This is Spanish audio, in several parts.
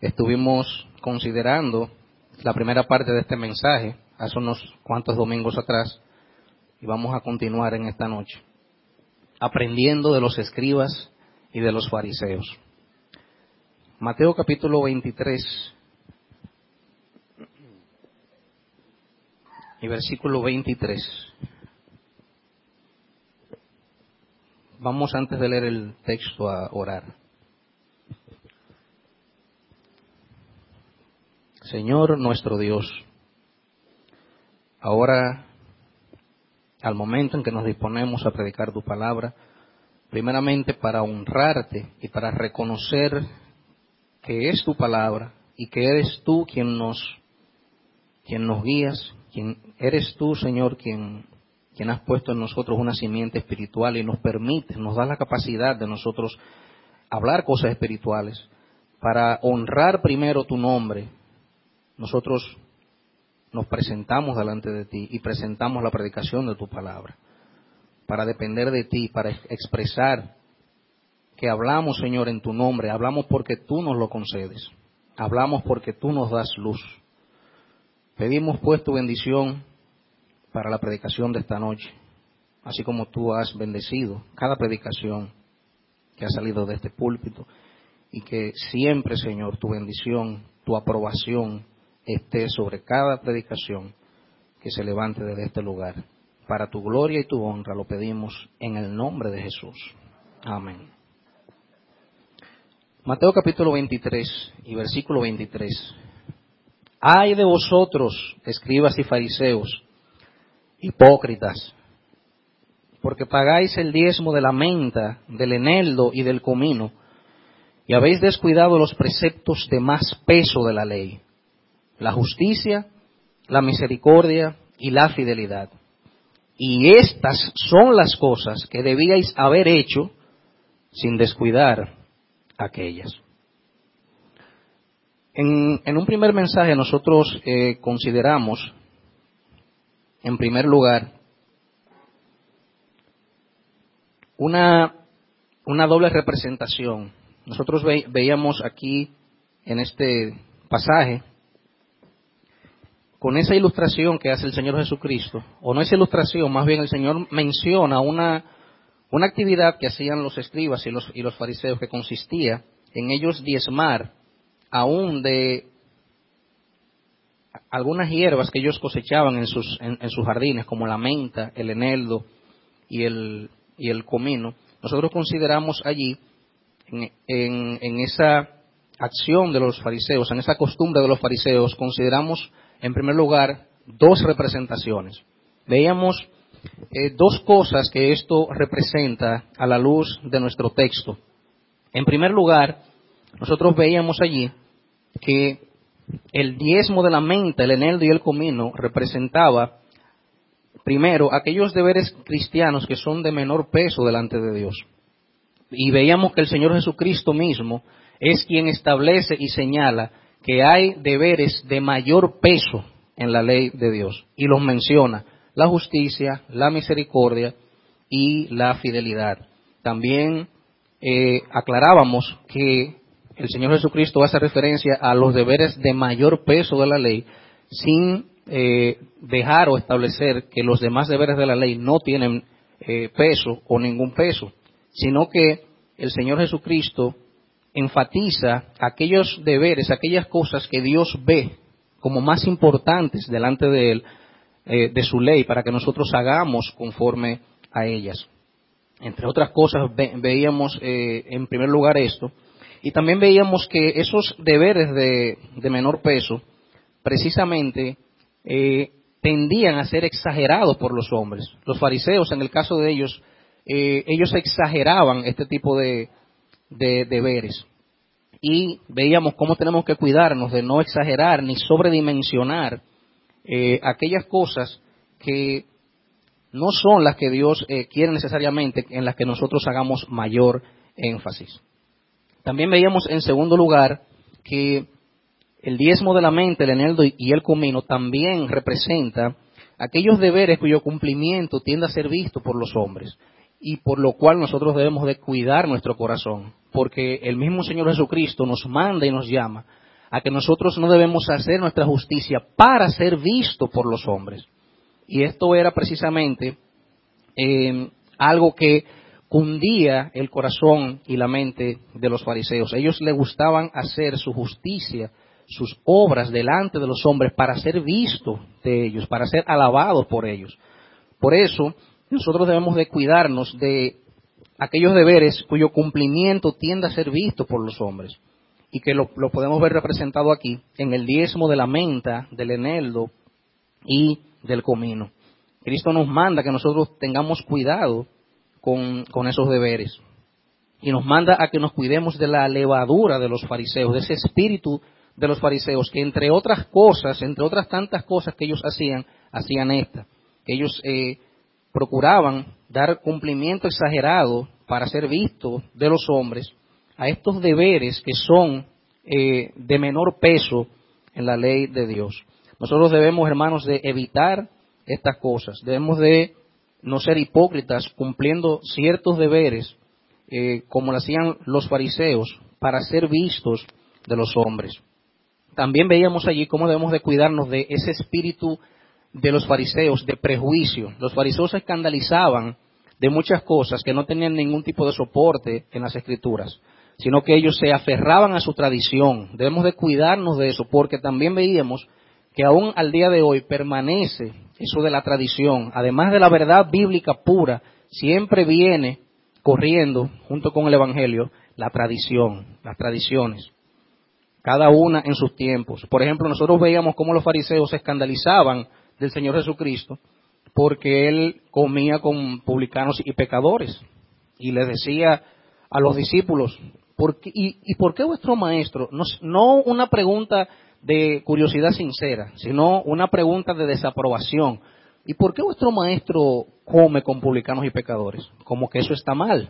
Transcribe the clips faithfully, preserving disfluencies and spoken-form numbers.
Estuvimos considerando la primera parte de este mensaje hace unos cuantos domingos atrás y vamos a continuar en esta noche, aprendiendo de los escribas y de los fariseos. Mateo capítulo veintitrés y versículo veintitrés. Vamos, antes de leer el texto, a orar. Señor nuestro Dios, ahora, al momento en que nos disponemos a predicar tu palabra, primeramente para honrarte y para reconocer que es tu palabra y que eres tú quien nos, quien nos guías, quien eres tú, Señor, quien, quien has puesto en nosotros una simiente espiritual y nos permite, nos da la capacidad de nosotros hablar cosas espirituales. Para honrar primero tu nombre, nosotros nos presentamos delante de ti y presentamos la predicación de tu palabra, para depender de ti, para expresar que hablamos, Señor, en tu nombre, hablamos porque tú nos lo concedes, hablamos porque tú nos das luz. Pedimos pues tu bendición para la predicación de esta noche, así como tú has bendecido cada predicación que ha salido de este púlpito, y que siempre, Señor, tu bendición, tu aprobación esté sobre cada predicación que se levante desde este lugar. Para tu gloria y tu honra lo pedimos en el nombre de Jesús. Amén. Mateo capítulo veintitrés y versículo veintitrés. Ay de vosotros, escribas y fariseos, hipócritas, porque pagáis el diezmo de la menta, del eneldo y del comino, y habéis descuidado los preceptos de más peso de la ley, la justicia, la misericordia y la fidelidad. Y estas son las cosas que debíais haber hecho sin descuidar aquellas. En, en un primer mensaje nosotros eh, consideramos, en primer lugar, una, una doble representación. Nosotros ve, veíamos aquí en este pasaje, con esa ilustración que hace el Señor Jesucristo, o no esa ilustración, más bien el Señor menciona una, una actividad que hacían los escribas y los, y los fariseos, que consistía en ellos diezmar aún de algunas hierbas que ellos cosechaban en sus, en, en sus jardines, como la menta, el eneldo y el, y el comino. Nosotros consideramos allí, en, en, en esa acción de los fariseos, en esa costumbre de los fariseos, consideramos en primer lugar dos representaciones. Veíamos eh, dos cosas que esto representa a la luz de nuestro texto. En primer lugar, nosotros veíamos allí que el diezmo de la menta, el eneldo y el comino representaba primero aquellos deberes cristianos que son de menor peso delante de Dios. Y veíamos que el Señor Jesucristo mismo es quien establece y señala que hay deberes de mayor peso en la ley de Dios. Y los menciona: la justicia, la misericordia y la fidelidad. También eh, aclarábamos que el Señor Jesucristo hace referencia a los deberes de mayor peso de la ley, sin eh, dejar o establecer que los demás deberes de la ley no tienen eh, peso o ningún peso, sino que el Señor Jesucristo enfatiza aquellos deberes, aquellas cosas que Dios ve como más importantes delante de Él, eh, de su ley, para que nosotros hagamos conforme a ellas. Entre otras cosas, ve, veíamos eh, en primer lugar esto, y también veíamos que esos deberes de, de menor peso, precisamente, eh, tendían a ser exagerados por los hombres. Los fariseos, en el caso de ellos, eh, ellos exageraban este tipo de de deberes, y veíamos cómo tenemos que cuidarnos de no exagerar ni sobredimensionar eh, aquellas cosas que no son las que Dios eh, quiere necesariamente, en las que nosotros hagamos mayor énfasis. También veíamos en segundo lugar que el diezmo de la menta, el eneldo y el comino también representa aquellos deberes cuyo cumplimiento tiende a ser visto por los hombres, y por lo cual nosotros debemos de cuidar nuestro corazón, porque el mismo Señor Jesucristo nos manda y nos llama a que nosotros no debemos hacer nuestra justicia para ser visto por los hombres. Y esto era precisamente eh, algo que cundía el corazón y la mente de los fariseos. Ellos les gustaban hacer su justicia, sus obras delante de los hombres para ser vistos de ellos, para ser alabados por ellos. Por eso, nosotros debemos de cuidarnos de aquellos deberes cuyo cumplimiento tiende a ser visto por los hombres. Y que lo, lo podemos ver representado aquí en el diezmo de la menta, del eneldo y del comino. Cristo nos manda que nosotros tengamos cuidado con, con esos deberes. Y nos manda a que nos cuidemos de la levadura de los fariseos, de ese espíritu de los fariseos, que entre otras cosas, entre otras tantas cosas que ellos hacían, hacían esta. Que ellos eh, procuraban dar cumplimiento exagerado para ser vistos de los hombres a estos deberes que son eh, de menor peso en la ley de Dios. Nosotros debemos, hermanos, de evitar estas cosas. Debemos de no ser hipócritas cumpliendo ciertos deberes eh, como lo hacían los fariseos para ser vistos de los hombres. También veíamos allí cómo debemos de cuidarnos de ese espíritu de los fariseos, de prejuicio. Los fariseos se escandalizaban de muchas cosas que no tenían ningún tipo de soporte en las Escrituras, sino que ellos se aferraban a su tradición. Debemos de cuidarnos de eso, porque también veíamos que aún al día de hoy permanece eso de la tradición. Además de la verdad bíblica pura, siempre viene corriendo, junto con el Evangelio, la tradición, las tradiciones, cada una en sus tiempos. Por ejemplo, nosotros veíamos cómo los fariseos se escandalizaban del Señor Jesucristo porque Él comía con publicanos y pecadores. Y les decía a los discípulos, ¿por qué, y, ¿y por qué vuestro maestro? No, no una pregunta de curiosidad sincera, sino una pregunta de desaprobación. ¿Y por qué vuestro maestro come con publicanos y pecadores? Como que eso está mal.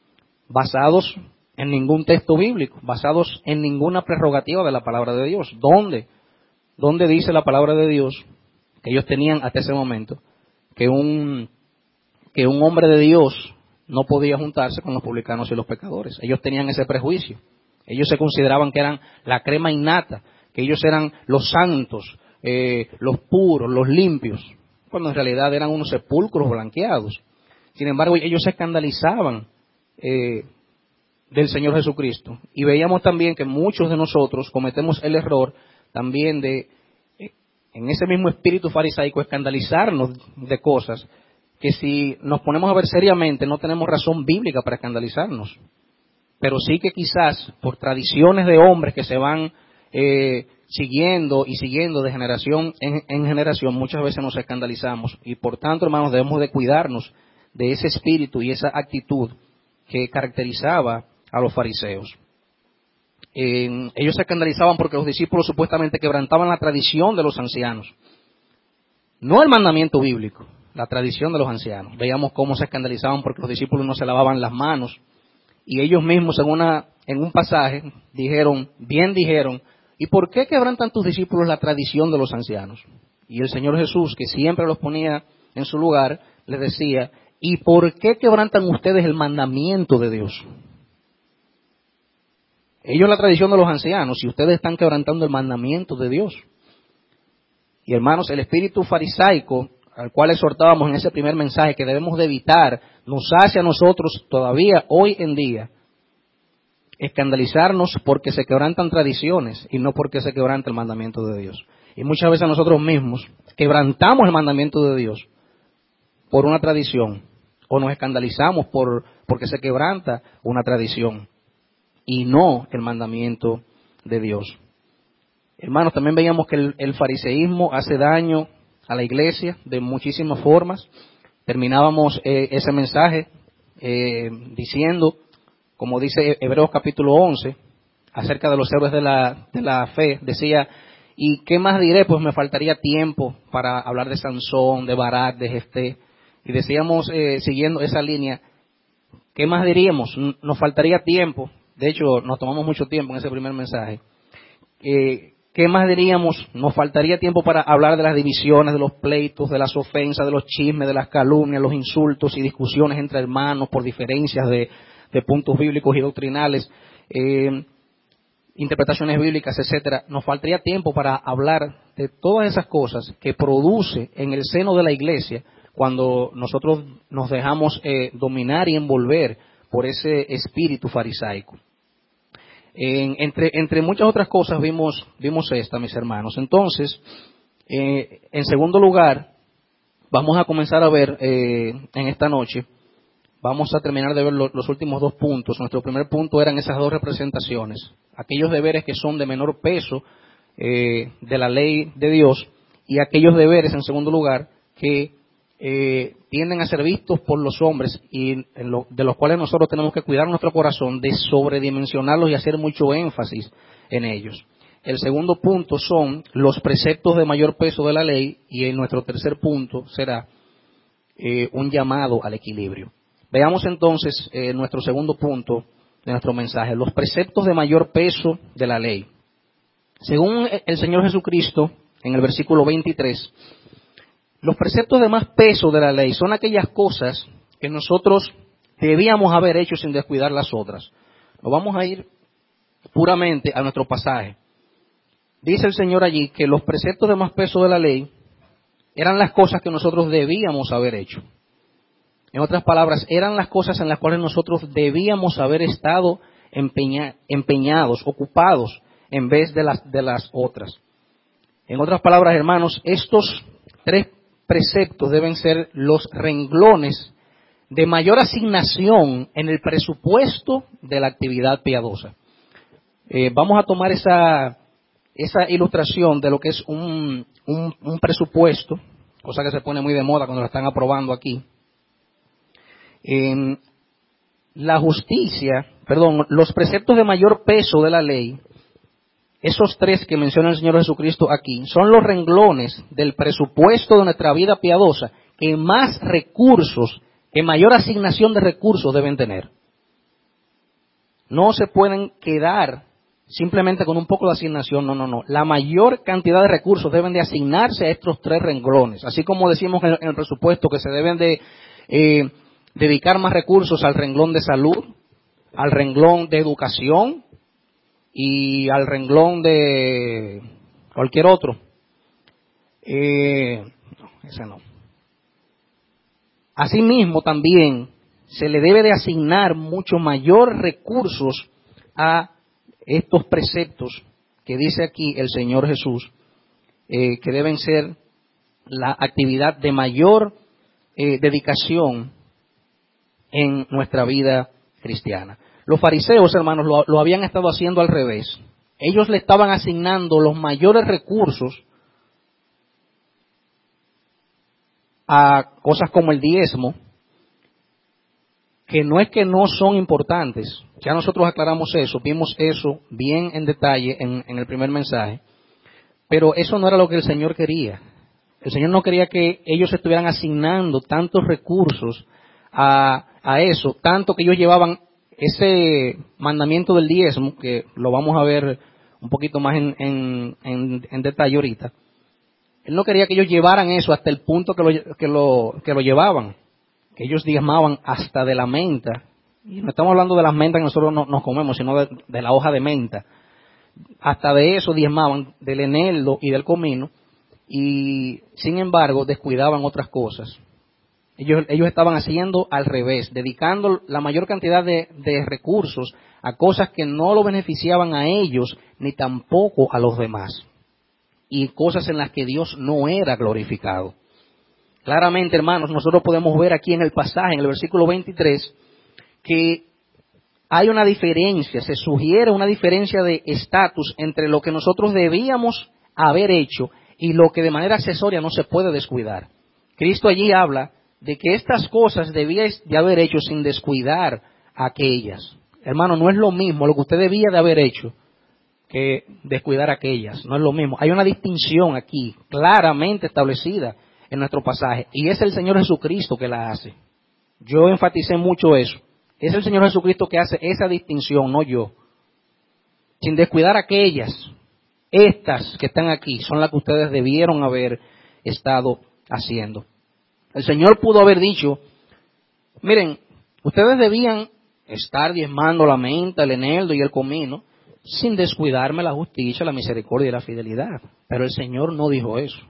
Basados en ningún texto bíblico, basados en ninguna prerrogativa de la palabra de Dios. ¿Dónde? ¿Dónde dice la palabra de Dios que ellos tenían hasta ese momento que un, que un hombre de Dios no podía juntarse con los publicanos y los pecadores? Ellos tenían ese prejuicio. Ellos se consideraban que eran la crema innata, que ellos eran los santos, eh, los puros, los limpios, cuando en realidad eran unos sepulcros blanqueados. Sin embargo, ellos se escandalizaban eh, del Señor Jesucristo. Y veíamos también que muchos de nosotros cometemos el error también de, en ese mismo espíritu farisaico, escandalizarnos de cosas que, si nos ponemos a ver seriamente, no tenemos razón bíblica para escandalizarnos. Pero sí que quizás por tradiciones de hombres que se van eh, siguiendo y siguiendo de generación en, en generación, muchas veces nos escandalizamos. Y por tanto, hermanos, debemos de cuidarnos de ese espíritu y esa actitud que caracterizaba a los fariseos. Eh, ellos se escandalizaban porque los discípulos supuestamente quebrantaban la tradición de los ancianos, no el mandamiento bíblico, la tradición de los ancianos. Veíamos cómo se escandalizaban porque los discípulos no se lavaban las manos, y ellos mismos en una en un pasaje dijeron, bien dijeron, ¿y por qué quebrantan tus discípulos la tradición de los ancianos? Y el Señor Jesús, que siempre los ponía en su lugar, les decía, ¿y por qué quebrantan ustedes el mandamiento de Dios? Ellos la tradición de los ancianos, y ustedes están quebrantando el mandamiento de Dios. Y hermanos, el espíritu farisaico, al cual exhortábamos en ese primer mensaje que debemos de evitar, nos hace a nosotros todavía hoy en día escandalizarnos porque se quebrantan tradiciones y no porque se quebranta el mandamiento de Dios. Y muchas veces nosotros mismos quebrantamos el mandamiento de Dios por una tradición, o nos escandalizamos por porque se quebranta una tradición y no el mandamiento de Dios. Hermanos, también veíamos que el, el fariseísmo hace daño a la iglesia de muchísimas formas. Terminábamos eh, ese mensaje eh, diciendo, como dice Hebreos capítulo once, acerca de los héroes de la, de la fe, decía, ¿y qué más diré? Pues me faltaría tiempo para hablar de Sansón, de Barak, de Jefté. Y decíamos, eh, siguiendo esa línea, ¿qué más diríamos? Nos faltaría tiempo. De hecho, nos tomamos mucho tiempo en ese primer mensaje. Eh, ¿Qué más diríamos? Nos faltaría tiempo para hablar de las divisiones, de los pleitos, de las ofensas, de los chismes, de las calumnias, los insultos y discusiones entre hermanos por diferencias de, de puntos bíblicos y doctrinales. Eh, interpretaciones bíblicas, etcétera, nos faltaría tiempo para hablar de todas esas cosas que produce en el seno de la iglesia cuando nosotros nos dejamos eh, dominar y envolver por ese espíritu farisaico. En, entre, entre muchas otras cosas vimos, vimos esta, mis hermanos. Entonces, eh, en segundo lugar, vamos a comenzar a ver eh, en esta noche, vamos a terminar de ver lo, los últimos dos puntos. Nuestro primer punto eran esas dos representaciones, aquellos deberes que son de menor peso eh, de la ley de Dios y aquellos deberes, en segundo lugar, que eh, tienden a ser vistos por los hombres y en lo, de los cuales nosotros tenemos que cuidar nuestro corazón de sobredimensionarlos y hacer mucho énfasis en ellos. El segundo punto son los preceptos de mayor peso de la ley y en nuestro tercer punto será eh, un llamado al equilibrio. Veamos entonces eh, nuestro segundo punto de nuestro mensaje, los preceptos de mayor peso de la ley. Según el Señor Jesucristo, en el versículo veintitrés, los preceptos de más peso de la ley son aquellas cosas que nosotros debíamos haber hecho sin descuidar las otras. Nos vamos a ir puramente a nuestro pasaje. Dice el Señor allí que los preceptos de más peso de la ley eran las cosas que nosotros debíamos haber hecho. En otras palabras, eran las cosas en las cuales nosotros debíamos haber estado empeña, empeñados, ocupados, en vez de las, de las otras. En otras palabras, hermanos, estos tres preceptos deben ser los renglones de mayor asignación en el presupuesto de la actividad piadosa. Eh, vamos a tomar esa, esa ilustración de lo que es un, un, un presupuesto, cosa que se pone muy de moda cuando lo están aprobando aquí. En la justicia, perdón, los preceptos de mayor peso de la ley, esos tres que menciona el Señor Jesucristo aquí, son los renglones del presupuesto de nuestra vida piadosa que más recursos, que mayor asignación de recursos deben tener. No se pueden quedar simplemente con un poco de asignación, no, no, no. La mayor cantidad de recursos deben de asignarse a estos tres renglones. Así como decimos en el presupuesto que se deben de eh, dedicar más recursos al renglón de salud, al renglón de educación y al renglón de cualquier otro. Eh, no, ese no. Asimismo también se le debe de asignar mucho mayor recursos a estos preceptos que dice aquí el Señor Jesús, eh, que deben ser la actividad de mayor eh, dedicación en nuestra vida cristiana. Los fariseos, hermanos, lo, lo habían estado haciendo al revés. Ellos le estaban asignando los mayores recursos a cosas como el diezmo, que no es que no son importantes. Ya nosotros aclaramos eso, vimos eso bien en detalle en, en el primer mensaje, pero eso no era lo que el Señor quería. El Señor no quería que ellos estuvieran asignando tantos recursos a, a eso, tanto que ellos llevaban ese mandamiento del diezmo, que lo vamos a ver un poquito más en, en, en, en detalle ahorita. Él no quería que ellos llevaran eso hasta el punto que lo, que lo, que lo llevaban, que ellos diezmaban hasta de la menta. Y no estamos hablando de las mentas que nosotros no, nos comemos, sino de, de la hoja de menta. Hasta de eso diezmaban, del eneldo y del comino, y sin embargo descuidaban otras cosas. Ellos, ellos estaban haciendo al revés, dedicando la mayor cantidad de, de recursos a cosas que no lo beneficiaban a ellos, ni tampoco a los demás. Y cosas en las que Dios no era glorificado. Claramente, hermanos, nosotros podemos ver aquí en el pasaje, en el versículo veintitrés, que hay una diferencia, se sugiere una diferencia de estatus entre lo que nosotros debíamos haber hecho y lo que de manera accesoria no se puede descuidar. Cristo allí habla de que estas cosas debíais de haber hecho sin descuidar aquellas. Hermano, no es lo mismo lo que usted debía de haber hecho que descuidar aquellas, no es lo mismo. Hay una distinción aquí, claramente establecida en nuestro pasaje, y es el Señor Jesucristo que la hace. Yo enfaticé mucho eso. Es el Señor Jesucristo que hace esa distinción, no yo. Sin descuidar aquellas, estas que están aquí, son las que ustedes debieron haber estado haciendo. El Señor pudo haber dicho, miren, ustedes debían estar diezmando la menta, el eneldo y el comino, sin descuidarme la justicia, la misericordia y la fidelidad. Pero el Señor no dijo eso.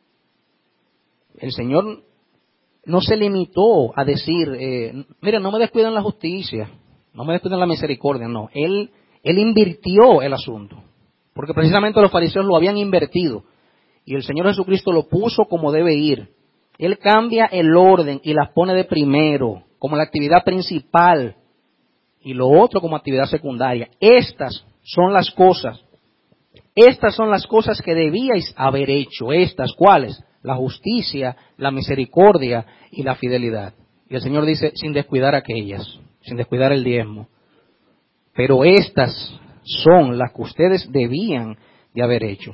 El Señor no se limitó a decir, eh, mira, no me descuiden la justicia, no me descuiden la misericordia, no. Él, él invirtió el asunto, porque precisamente los fariseos lo habían invertido, y el Señor Jesucristo lo puso como debe ir. Él cambia el orden y las pone de primero, como la actividad principal, y lo otro como actividad secundaria. Estas son las cosas, estas son las cosas que debíais haber hecho. Estas, ¿cuáles? La justicia, la misericordia y la fidelidad. Y el Señor dice, sin descuidar aquellas, sin descuidar el diezmo. Pero estas son las que ustedes debían de haber hecho.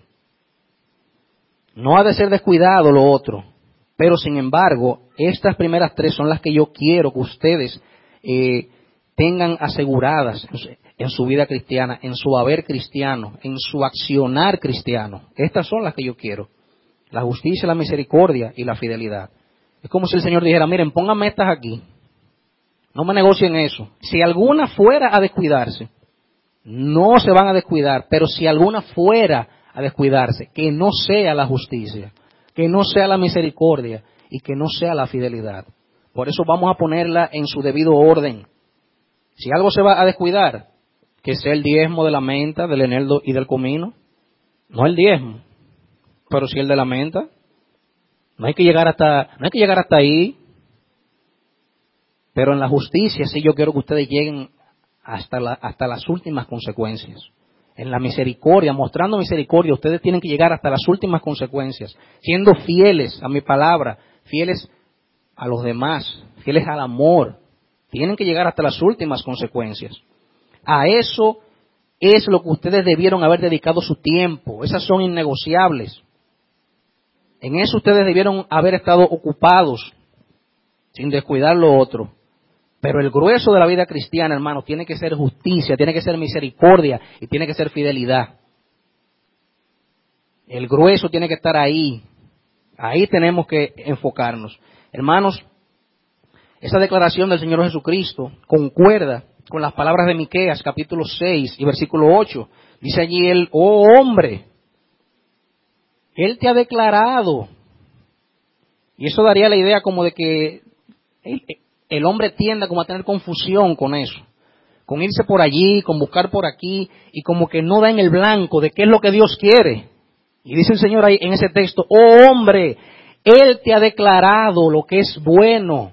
No ha de ser descuidado lo otro, pero sin embargo, estas primeras tres son las que yo quiero que ustedes eh, tengan aseguradas en su vida cristiana, en su haber cristiano, en su accionar cristiano. Estas son las que yo quiero. La justicia, la misericordia y la fidelidad. Es como si el Señor dijera, miren, pónganme estas aquí. No me negocien eso. Si alguna fuera a descuidarse, no se van a descuidar, pero si alguna fuera a descuidarse, que no sea la justicia, que no sea la misericordia y que no sea la fidelidad. Por eso vamos a ponerla en su debido orden. Si algo se va a descuidar, que sea el diezmo de la menta, del eneldo y del comino. No el diezmo, pero sí el de la menta. No hay que llegar hasta, no hay que llegar hasta ahí. Pero en la justicia sí yo quiero que ustedes lleguen hasta la, hasta las últimas consecuencias. En la misericordia, mostrando misericordia, ustedes tienen que llegar hasta las últimas consecuencias, siendo fieles a mi palabra, fieles a los demás, fieles al amor. Tienen que llegar hasta las últimas consecuencias. A eso es lo que ustedes debieron haber dedicado su tiempo. Esas son innegociables. En eso ustedes debieron haber estado ocupados, sin descuidar lo otro. Pero el grueso de la vida cristiana, hermano, tiene que ser justicia, tiene que ser misericordia y tiene que ser fidelidad. El grueso tiene que estar ahí. Ahí tenemos que enfocarnos. Hermanos, esa declaración del Señor Jesucristo concuerda con las palabras de Miqueas, capítulo seis y versículo ocho. Dice allí él, oh hombre, Él te ha declarado. Y eso daría la idea como de que el, el hombre tienda como a tener confusión con eso. Con irse por allí, con buscar por aquí, y como que no da en el blanco de qué es lo que Dios quiere. Y dice el Señor ahí en ese texto, oh hombre, Él te ha declarado lo que es bueno.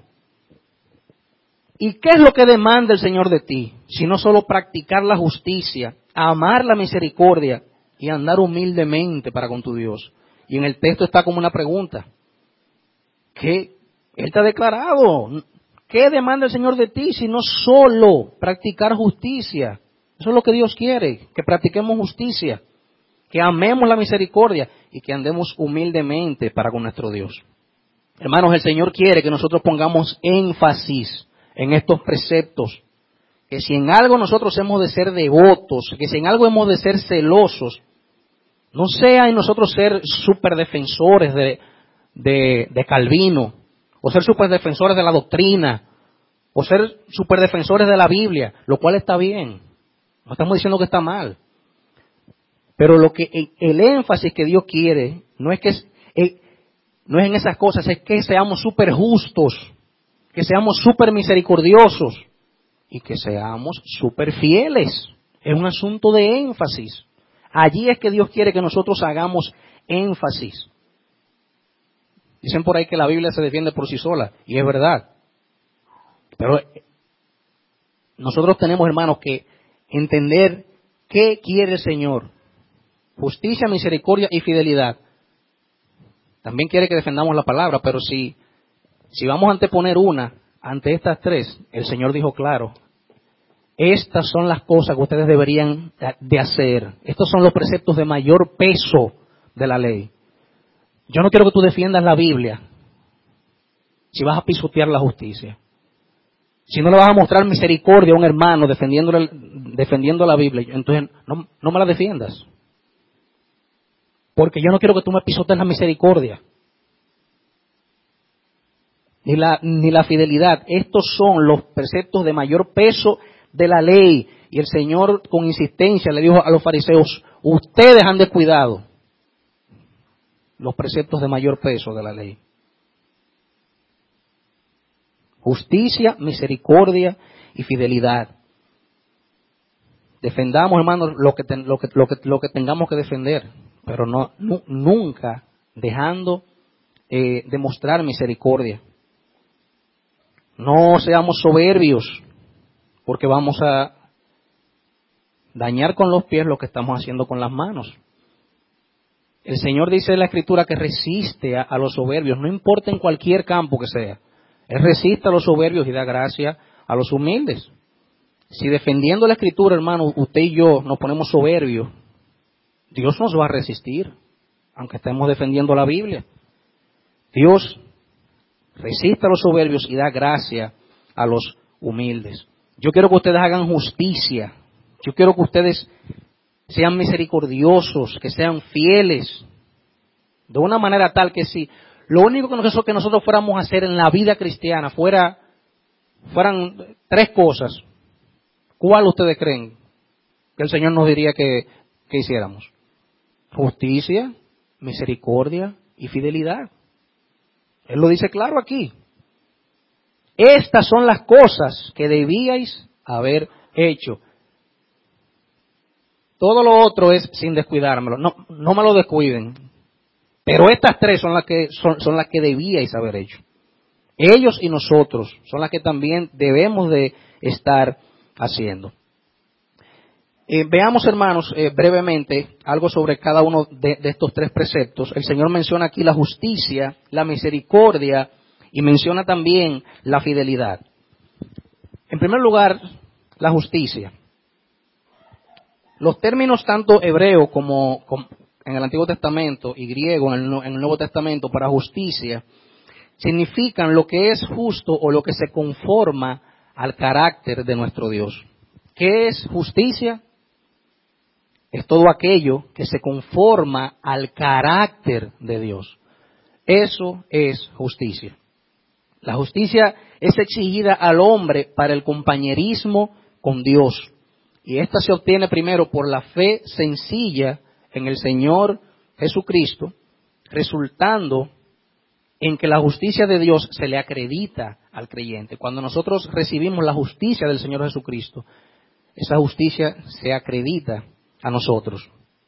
¿Y qué es lo que demanda el Señor de ti? Sino solo practicar la justicia, amar la misericordia y andar humildemente para con tu Dios. Y en el texto está como una pregunta. ¿Qué? Él te ha declarado. ¿Qué demanda el Señor de ti? Sino solo practicar justicia. Eso es lo que Dios quiere, que practiquemos justicia, que amemos la misericordia y que andemos humildemente para con nuestro Dios. Hermanos, el Señor quiere que nosotros pongamos énfasis en estos preceptos, que si en algo nosotros hemos de ser devotos, que si en algo hemos de ser celosos, no sea en nosotros ser superdefensores de, de, de Calvino, o ser superdefensores de la doctrina, o ser superdefensores de la Biblia, lo cual está bien, no estamos diciendo que está mal, pero lo que el énfasis que Dios quiere no es que no es en esas cosas, es que seamos súper justos, que seamos súper misericordiosos y que seamos súper fieles. Es un asunto de énfasis. Allí es que Dios quiere que nosotros hagamos énfasis. Dicen por ahí que la Biblia se defiende por sí sola, y es verdad. Pero nosotros tenemos, hermanos, que entender qué quiere el Señor. Justicia, misericordia y fidelidad. También quiere que defendamos la palabra, pero si Si vamos a anteponer una ante estas tres, el Señor dijo claro, estas son las cosas que ustedes deberían de hacer. Estos son los preceptos de mayor peso de la ley. Yo no quiero que tú defiendas la Biblia si vas a pisotear la justicia. Si no le vas a mostrar misericordia a un hermano defendiendo, defendiendo la Biblia, entonces no, no me la defiendas. Porque yo no quiero que tú me pisotees la misericordia. Ni la, ni la fidelidad. Estos son los preceptos de mayor peso de la ley. Y el Señor con insistencia le dijo a los fariseos, ustedes han descuidado los preceptos de mayor peso de la ley. Justicia, misericordia y fidelidad. Defendamos, hermanos, lo que, ten, lo que, lo que, lo que tengamos que defender, pero no, nu, nunca dejando eh, de mostrar misericordia. No seamos soberbios, porque vamos a dañar con los pies lo que estamos haciendo con las manos. El Señor dice en la Escritura que resiste a, a los soberbios, no importa en cualquier campo que sea. Él resiste a los soberbios y da gracia a los humildes. Si defendiendo la Escritura, hermano, usted y yo nos ponemos soberbios, Dios nos va a resistir, aunque estemos defendiendo la Biblia. Dios resiste a los soberbios y da gracia a los humildes. Yo quiero que ustedes hagan justicia. Yo quiero que ustedes sean misericordiosos, que sean fieles, de una manera tal que si lo único que nosotros, que nosotros fuéramos a hacer en la vida cristiana fuera, fueran tres cosas, ¿cuál ustedes creen que el Señor nos diría que, que hiciéramos? Justicia, misericordia y fidelidad. Él lo dice claro aquí. Estas son las cosas que debíais haber hecho. Todo lo otro es sin descuidármelo. No, no me lo descuiden. Pero estas tres son las que son, son las que debíais haber hecho. Ellos y nosotros son las que también debemos de estar haciendo. Eh, veamos, hermanos, eh, brevemente algo sobre cada uno de, de estos tres preceptos. El Señor menciona aquí la justicia, la misericordia y menciona también la fidelidad. En primer lugar, la justicia. Los términos tanto hebreo como, como en el Antiguo Testamento y griego en el, en el Nuevo Testamento para justicia significan lo que es justo o lo que se conforma al carácter de nuestro Dios. ¿Qué es justicia? Es todo aquello que se conforma al carácter de Dios. Eso es justicia. La justicia es exigida al hombre para el compañerismo con Dios. Y esta se obtiene primero por la fe sencilla en el Señor Jesucristo, resultando en que la justicia de Dios se le acredita al creyente. Cuando nosotros recibimos la justicia del Señor Jesucristo, esa justicia se acredita a nosotros.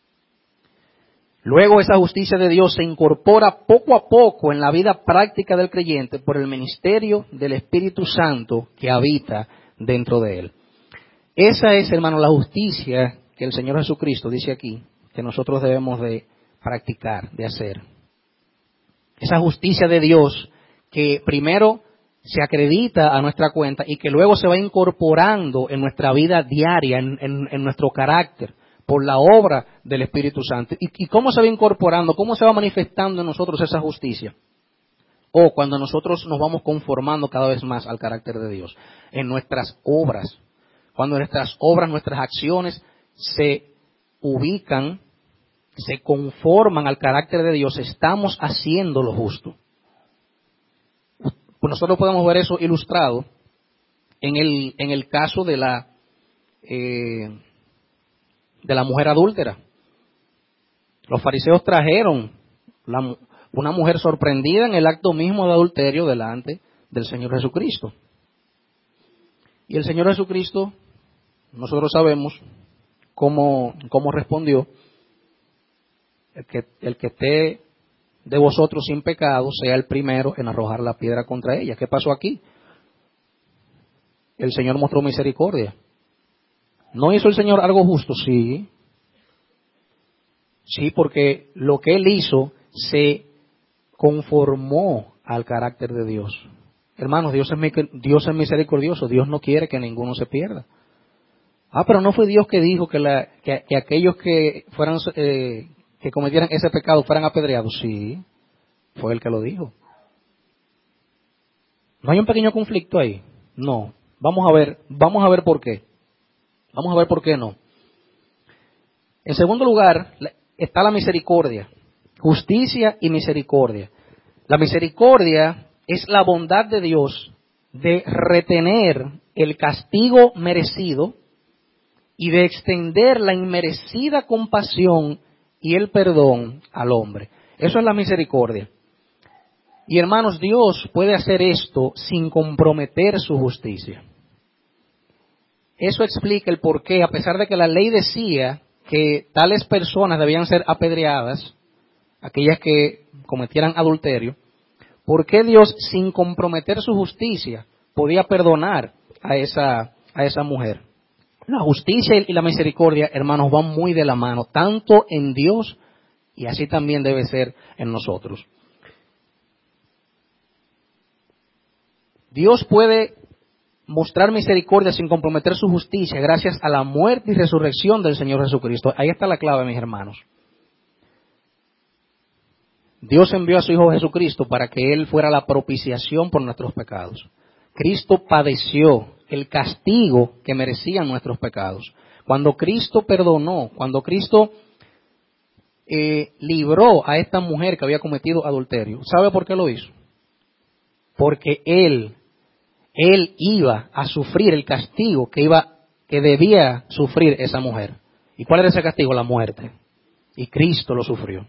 Luego esa justicia de Dios se incorpora poco a poco en la vida práctica del creyente por el ministerio del Espíritu Santo que habita dentro de él. Esa es, hermano, la justicia que el Señor Jesucristo dice aquí, que nosotros debemos de practicar, de hacer. Esa justicia de Dios que primero se acredita a nuestra cuenta y que luego se va incorporando en nuestra vida diaria, en, en, en nuestro carácter, por la obra del Espíritu Santo. ¿Y, ¿Y cómo se va incorporando? ¿Cómo se va manifestando en nosotros esa justicia? O cuando nosotros nos vamos conformando cada vez más al carácter de Dios, en nuestras obras. Cuando nuestras obras, nuestras acciones se ubican, se conforman al carácter de Dios, estamos haciendo lo justo. Pues nosotros podemos ver eso ilustrado en el, en el caso de la, eh, de la mujer adúltera. Los fariseos trajeron la, una mujer sorprendida en el acto mismo de adulterio delante del Señor Jesucristo. Y el Señor Jesucristo, nosotros sabemos cómo, cómo respondió. El que, el que esté de vosotros sin pecado sea el primero en arrojar la piedra contra ella. ¿Qué pasó aquí? El Señor mostró misericordia. ¿No hizo el Señor algo justo? Sí. Sí, porque lo que Él hizo se conformó al carácter de Dios. Hermanos, Dios es, Dios es misericordioso. Dios no quiere que ninguno se pierda. Ah, pero no fue Dios que dijo que, la, que, que aquellos que fueran eh, que cometieran ese pecado fueran apedreados. Sí, fue Él que lo dijo. ¿No hay un pequeño conflicto ahí? No. Vamos a ver, vamos a ver por qué. Vamos a ver por qué no. En segundo lugar, está la misericordia. Justicia y misericordia. La misericordia es la bondad de Dios de retener el castigo merecido y de extender la inmerecida compasión y el perdón al hombre. Eso es la misericordia. Y hermanos, Dios puede hacer esto sin comprometer su justicia. Eso explica el por qué, a pesar de que la ley decía que tales personas debían ser apedreadas, aquellas que cometieran adulterio, ¿por qué Dios, sin comprometer su justicia, podía perdonar a esa, a esa mujer? La justicia y la misericordia, hermanos, van muy de la mano, tanto en Dios y así también debe ser en nosotros. Dios puede mostrar misericordia sin comprometer su justicia gracias a la muerte y resurrección del Señor Jesucristo. Ahí está la clave, mis hermanos. Dios envió a su Hijo Jesucristo para que Él fuera la propiciación por nuestros pecados. Cristo padeció el castigo que merecían nuestros pecados. Cuando Cristo perdonó, cuando Cristo eh, libró a esta mujer que había cometido adulterio, ¿sabe por qué lo hizo? Porque Él, Él iba a sufrir el castigo que iba, que debía sufrir esa mujer. ¿Y cuál era ese castigo? La muerte. Y Cristo lo sufrió.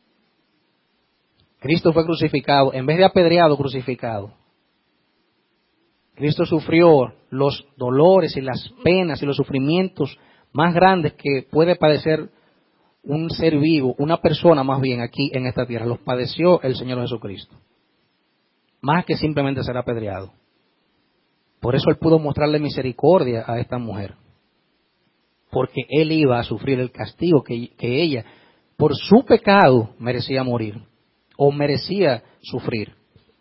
Cristo fue crucificado, en vez de apedreado, crucificado. Cristo sufrió los dolores y las penas y los sufrimientos más grandes que puede padecer un ser vivo, una persona más bien aquí en esta tierra. Los padeció el Señor Jesucristo. Más que simplemente ser apedreado. Por eso Él pudo mostrarle misericordia a esta mujer. Porque Él iba a sufrir el castigo que, que ella, por su pecado, merecía morir. O merecía sufrir.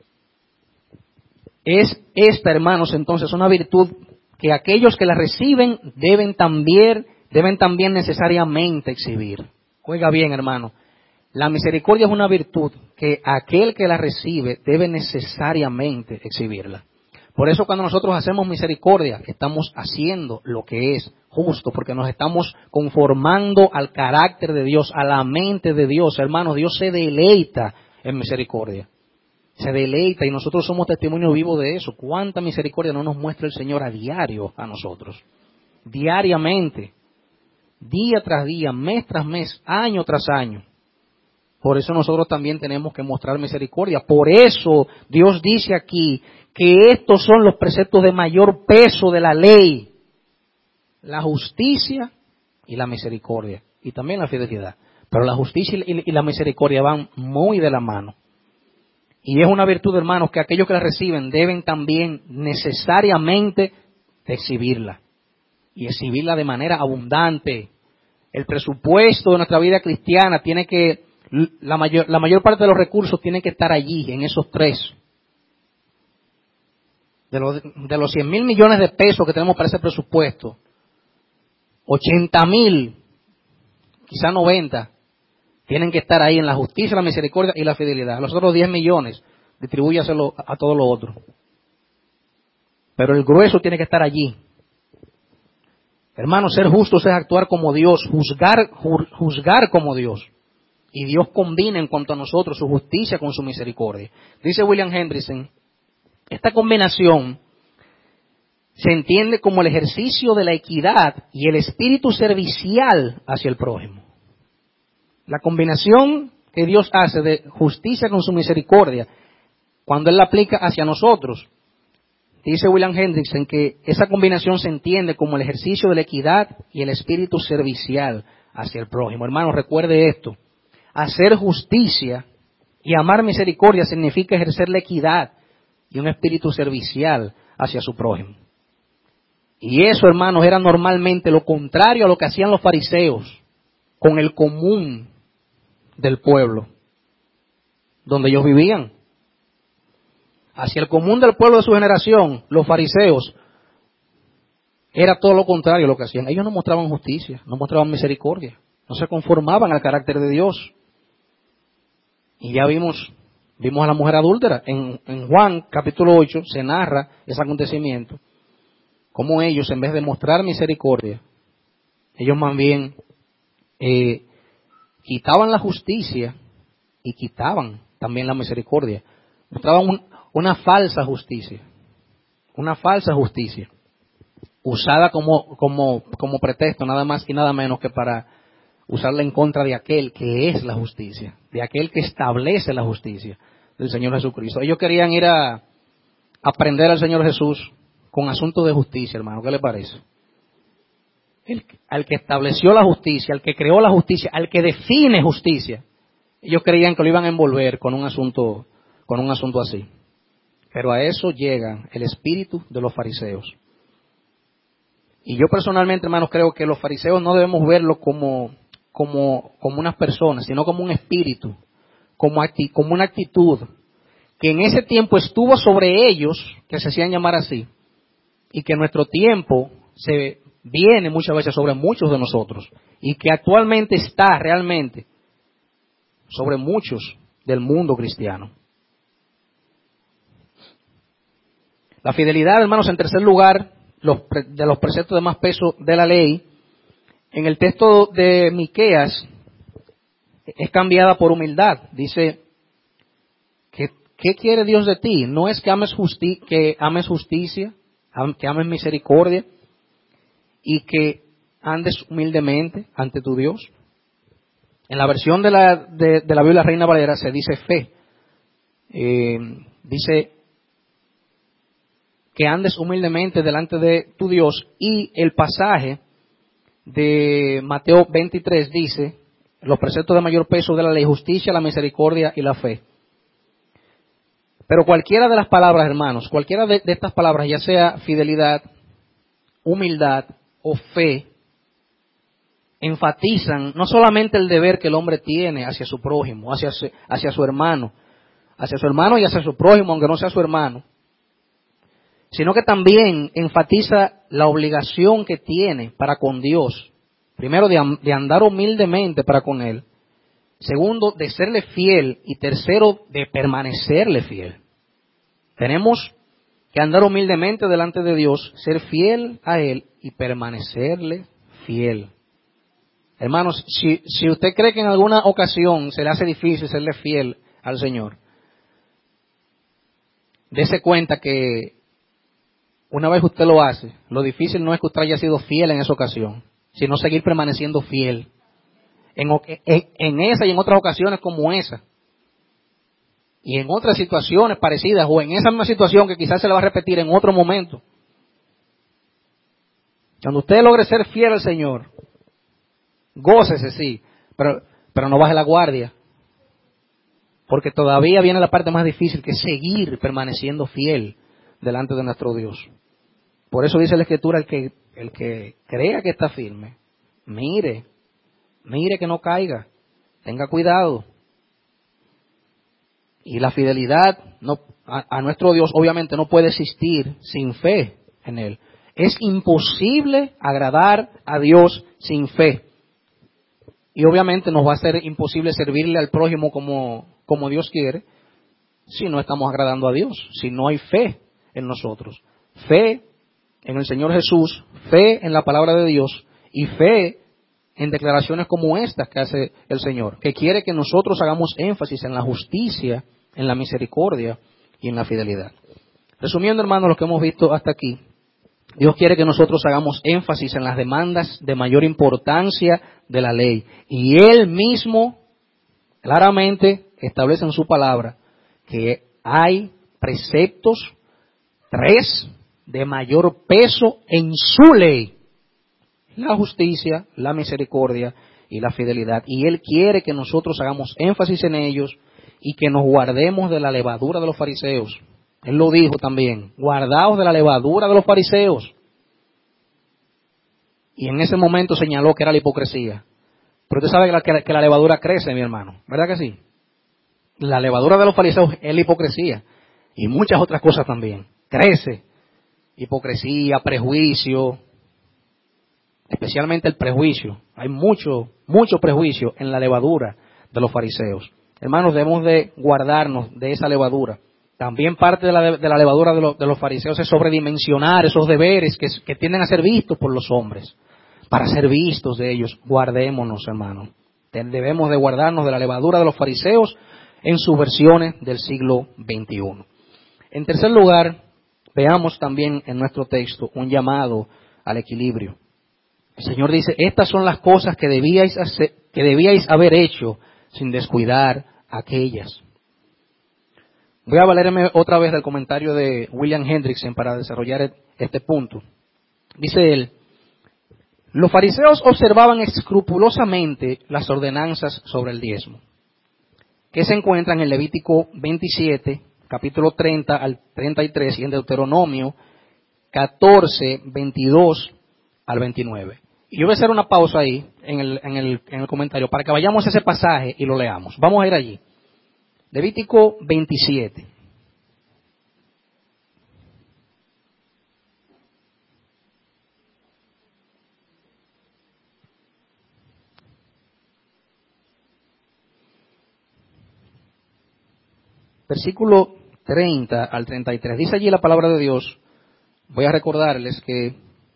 Es esta, hermanos, entonces una virtud que aquellos que la reciben deben también, deben también necesariamente exhibir. Oiga bien, hermano, la misericordia es una virtud que aquel que la recibe debe necesariamente exhibirla. Por eso cuando nosotros hacemos misericordia, estamos haciendo lo que es justo, porque nos estamos conformando al carácter de Dios, a la mente de Dios. Hermanos, Dios se deleita en misericordia. Se deleita y nosotros somos testimonio vivo de eso. ¿Cuánta misericordia no nos muestra el Señor a diario a nosotros? Diariamente, día tras día, mes tras mes, año tras año. Por eso nosotros también tenemos que mostrar misericordia. Por eso Dios dice aquí que estos son los preceptos de mayor peso de la ley. La justicia y la misericordia. Y también la fidelidad. Pero la justicia y la misericordia van muy de la mano. Y es una virtud, hermanos, que aquellos que la reciben deben también necesariamente exhibirla. Y exhibirla de manera abundante. El presupuesto de nuestra vida cristiana tiene que, la mayor, la mayor parte de los recursos tiene que estar allí, en esos tres. De los, de los cien mil millones de pesos que tenemos para ese presupuesto, ochenta mil, quizá noventa, tienen que estar ahí en la justicia, la misericordia y la fidelidad. Los otros diez millones, distribúyaselo a, a todo lo otro. Pero el grueso tiene que estar allí. Hermanos, ser justos es actuar como Dios, juzgar, juzgar como Dios. Y Dios combina en cuanto a nosotros su justicia con su misericordia. Dice William Hendrickson, esta combinación se entiende como el ejercicio de la equidad y el espíritu servicial hacia el prójimo. La combinación que Dios hace de justicia con su misericordia, cuando Él la aplica hacia nosotros, dice William Hendrickson que esa combinación se entiende como el ejercicio de la equidad y el espíritu servicial hacia el prójimo. Hermanos, recuerde esto. Hacer justicia y amar misericordia significa ejercer la equidad y un espíritu servicial hacia su prójimo. Y eso, hermanos, era normalmente lo contrario a lo que hacían los fariseos con el común del pueblo donde ellos vivían. Hacia el común del pueblo de su generación, los fariseos, era todo lo contrario a lo que hacían. Ellos no mostraban justicia, no mostraban misericordia, no se conformaban al carácter de Dios. Y ya vimos, vimos a la mujer adúltera. En, en Juan capítulo ocho se narra ese acontecimiento. Como ellos, en vez de mostrar misericordia, ellos más bien eh, quitaban la justicia y quitaban también la misericordia. Mostraban un, una falsa justicia. Una falsa justicia. usada como, como, como pretexto nada más y nada menos que para usarla en contra de aquel que es la justicia, de aquel que establece la justicia, del Señor Jesucristo. Ellos querían ir a aprender al Señor Jesús con asuntos de justicia, hermano. ¿Qué le parece? El, al que estableció la justicia, al que creó la justicia, al que define justicia. Ellos creían que lo iban a envolver con un asunto, con un asunto así. Pero a eso llega el espíritu de los fariseos. Y yo personalmente, hermanos, creo que los fariseos no debemos verlo como, como, como unas personas, sino como un espíritu, como, acti, como una actitud que en ese tiempo estuvo sobre ellos, que se hacían llamar así, y que en nuestro tiempo se viene muchas veces sobre muchos de nosotros, y que actualmente está realmente sobre muchos del mundo cristiano. La fidelidad, hermanos, en tercer lugar, los, de los preceptos de más peso de la ley, en el texto de Miqueas, es cambiada por humildad. Dice, que, ¿qué quiere Dios de ti? No es que ames, justi- que ames justicia, que ames misericordia, y que andes humildemente ante tu Dios. En la versión de la, de, de la Biblia Reina Valera se dice fe. Eh, dice que andes humildemente delante de tu Dios, y el pasaje de Mateo veintitrés dice, los preceptos de mayor peso de la ley, justicia, la misericordia y la fe. Pero cualquiera de las palabras, hermanos, cualquiera de, de estas palabras, ya sea fidelidad, humildad o fe, enfatizan no solamente el deber que el hombre tiene hacia su prójimo, hacia su, hacia su hermano, hacia su hermano y hacia su prójimo, aunque no sea su hermano, sino que también enfatiza la obligación que tiene para con Dios. Primero, de, de andar humildemente para con Él. Segundo, de serle fiel. Y tercero, de permanecerle fiel. Tenemos que andar humildemente delante de Dios, ser fiel a Él y permanecerle fiel. Hermanos, si, si usted cree que en alguna ocasión se le hace difícil serle fiel al Señor, dése cuenta que una vez usted lo hace, lo difícil no es que usted haya sido fiel en esa ocasión, sino seguir permaneciendo fiel en, en, en esa y en otras ocasiones como esa, y en otras situaciones parecidas, o en esa misma situación que quizás se le va a repetir en otro momento. Cuando usted logre ser fiel al Señor, gócese, sí, pero, pero no baje la guardia, porque todavía viene la parte más difícil, que es seguir permaneciendo fiel delante de nuestro Dios. Por eso dice la Escritura, el que, el que crea que está firme, mire, mire que no caiga, tenga cuidado. Y la fidelidad no, a, a nuestro Dios obviamente no puede existir sin fe en Él. Es imposible agradar a Dios sin fe. Y obviamente nos va a ser imposible servirle al prójimo como, como Dios quiere si no estamos agradando a Dios, si no hay fe en nosotros. Fe en el Señor Jesús, fe en la palabra de Dios y fe en declaraciones como estas que hace el Señor, que quiere que nosotros hagamos énfasis en la justicia, en la misericordia y en la fidelidad. Resumiendo, hermanos, lo que hemos visto hasta aquí, Dios quiere que nosotros hagamos énfasis en las demandas de mayor importancia de la ley. Y Él mismo claramente establece en su palabra que hay preceptos, tres, de mayor peso en su ley: la justicia, la misericordia y la fidelidad. Y Él quiere que nosotros hagamos énfasis en ellos y que nos guardemos de la levadura de los fariseos. Él lo dijo también, guardaos de la levadura de los fariseos. Y en ese momento señaló que era la hipocresía. Pero usted sabe que la, que la, que la levadura crece, mi hermano, ¿verdad que sí? La levadura de los fariseos es la hipocresía y muchas otras cosas también. Crece. Hipocresía, prejuicio, especialmente el prejuicio. Hay mucho, mucho prejuicio en la levadura de los fariseos. Hermanos, debemos de guardarnos de esa levadura. También parte de la, de la levadura de, lo, de los fariseos es sobredimensionar esos deberes que, que tienden a ser vistos por los hombres. Para ser vistos de ellos, guardémonos, hermanos. Debemos de guardarnos de la levadura de los fariseos en sus versiones del siglo veintiuno. En tercer lugar, veamos también en nuestro texto un llamado al equilibrio. El Señor dice, estas son las cosas que debíais hacer, que debíais haber hecho sin descuidar aquellas. Voy a valerme otra vez del comentario de William Hendrickson para desarrollar este punto. Dice él, los fariseos observaban escrupulosamente las ordenanzas sobre el diezmo, que se encuentran en Levítico veintisiete, capítulo treinta al treinta y tres, y en Deuteronomio catorce, veintidós al veintinueve. Y yo voy a hacer una pausa ahí en el, en el, en el comentario para que vayamos a ese pasaje y lo leamos. Vamos a ir allí. Levítico veintisiete. Versículo treinta al treinta y tres. Dice allí la palabra de Dios. Voy a recordarles que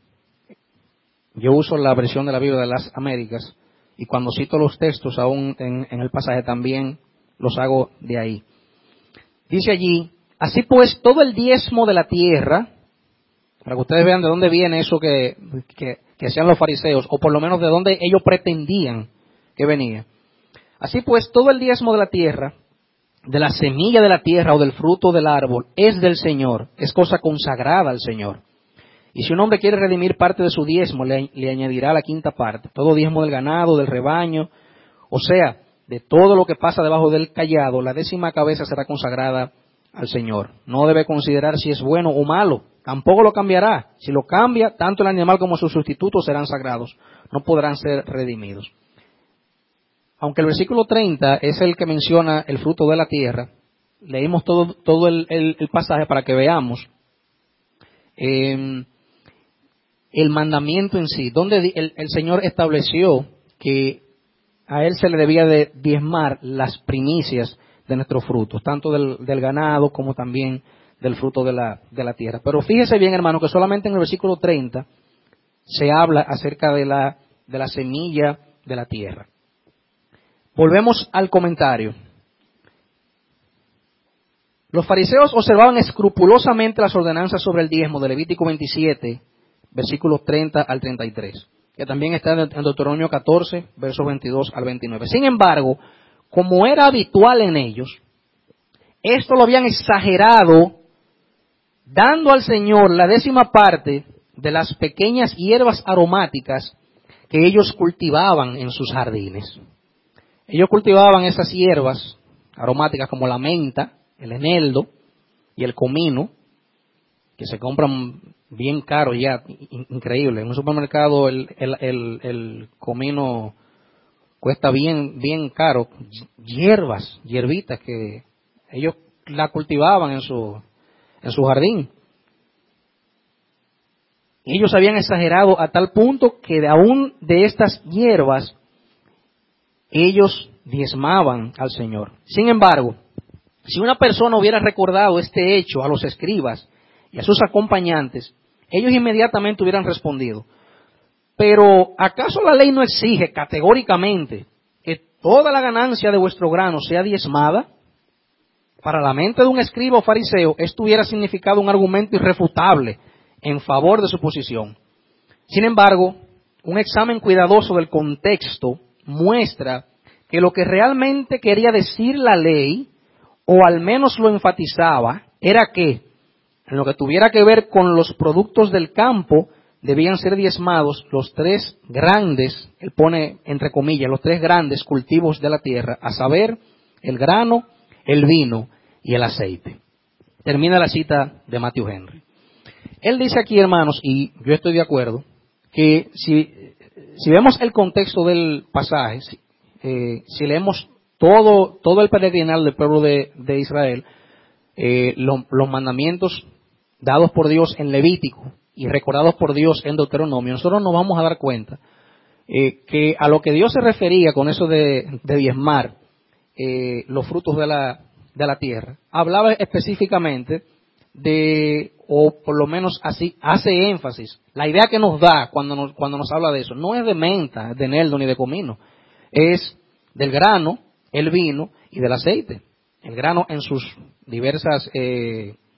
yo uso la versión de la Biblia de las Américas y cuando cito los textos aún en, en el pasaje también los hago de ahí. Dice allí, así pues todo el diezmo de la tierra, para que ustedes vean de dónde viene eso que, que, que hacían los fariseos, o por lo menos de dónde ellos pretendían que venía. Así pues todo el diezmo de la tierra, de la semilla de la tierra o del fruto del árbol, es del Señor, es cosa consagrada al Señor. Y si un hombre quiere redimir parte de su diezmo, le, le añadirá la quinta parte, todo diezmo del ganado, del rebaño, o sea, de todo lo que pasa debajo del cayado, la décima cabeza será consagrada al Señor. No debe considerar si es bueno o malo, tampoco lo cambiará. Si lo cambia, tanto el animal como sus sustitutos serán sagrados, no podrán ser redimidos. Aunque el versículo treinta es el que menciona el fruto de la tierra, leímos todo, todo el, el, el pasaje para que veamos eh, el mandamiento en sí, donde el, el Señor estableció que a Él se le debía de diezmar las primicias de nuestros frutos, tanto del, del ganado como también del fruto de la, de la tierra. Pero fíjese bien, hermano, que solamente en el versículo treinta se habla acerca de la, de la semilla de la tierra. Volvemos al comentario. Los fariseos observaban escrupulosamente las ordenanzas sobre el diezmo de Levítico veintisiete, versículos treinta al treinta y tres, que también está en Deuteronomio catorce, versos veintidós al veintinueve. Sin embargo, como era habitual en ellos, esto lo habían exagerado, dando al Señor la décima parte de las pequeñas hierbas aromáticas que ellos cultivaban en sus jardines. Ellos cultivaban esas hierbas aromáticas como la menta, el eneldo y el comino, que se compran bien caros ya, increíble. En un supermercado el, el, el, el comino cuesta bien, bien caro. Hierbas, hierbitas que ellos la cultivaban en su, en su jardín. Y ellos habían exagerado a tal punto que de aún de estas hierbas ellos diezmaban al Señor. Sin embargo, si una persona hubiera recordado este hecho a los escribas y a sus acompañantes, ellos inmediatamente hubieran respondido, pero ¿acaso la ley no exige categóricamente que toda la ganancia de vuestro grano sea diezmada? Para la mente de un escriba o fariseo, esto hubiera significado un argumento irrefutable en favor de su posición. Sin embargo, un examen cuidadoso del contexto muestra que lo que realmente quería decir la ley, o al menos lo enfatizaba, era que en lo que tuviera que ver con los productos del campo, debían ser diezmados los tres grandes, él pone entre comillas, los tres grandes cultivos de la tierra, a saber, el grano, el vino y el aceite. Termina la cita de Matthew Henry. Él dice aquí, hermanos, y yo estoy de acuerdo, que si, si vemos el contexto del pasaje, si, eh, si leemos todo, todo el peregrinar del pueblo de, de Israel, eh, lo, los mandamientos dados por Dios en Levítico y recordados por Dios en Deuteronomio, nosotros nos vamos a dar cuenta eh, que a lo que Dios se refería con eso de, de diezmar eh, los frutos de la, de la tierra, hablaba específicamente de, o por lo menos así, hace énfasis, la idea que nos da cuando nos, cuando nos habla de eso, no es de menta, de eneldo ni de comino, es del grano, el vino y del aceite. El grano en sus diversas eh,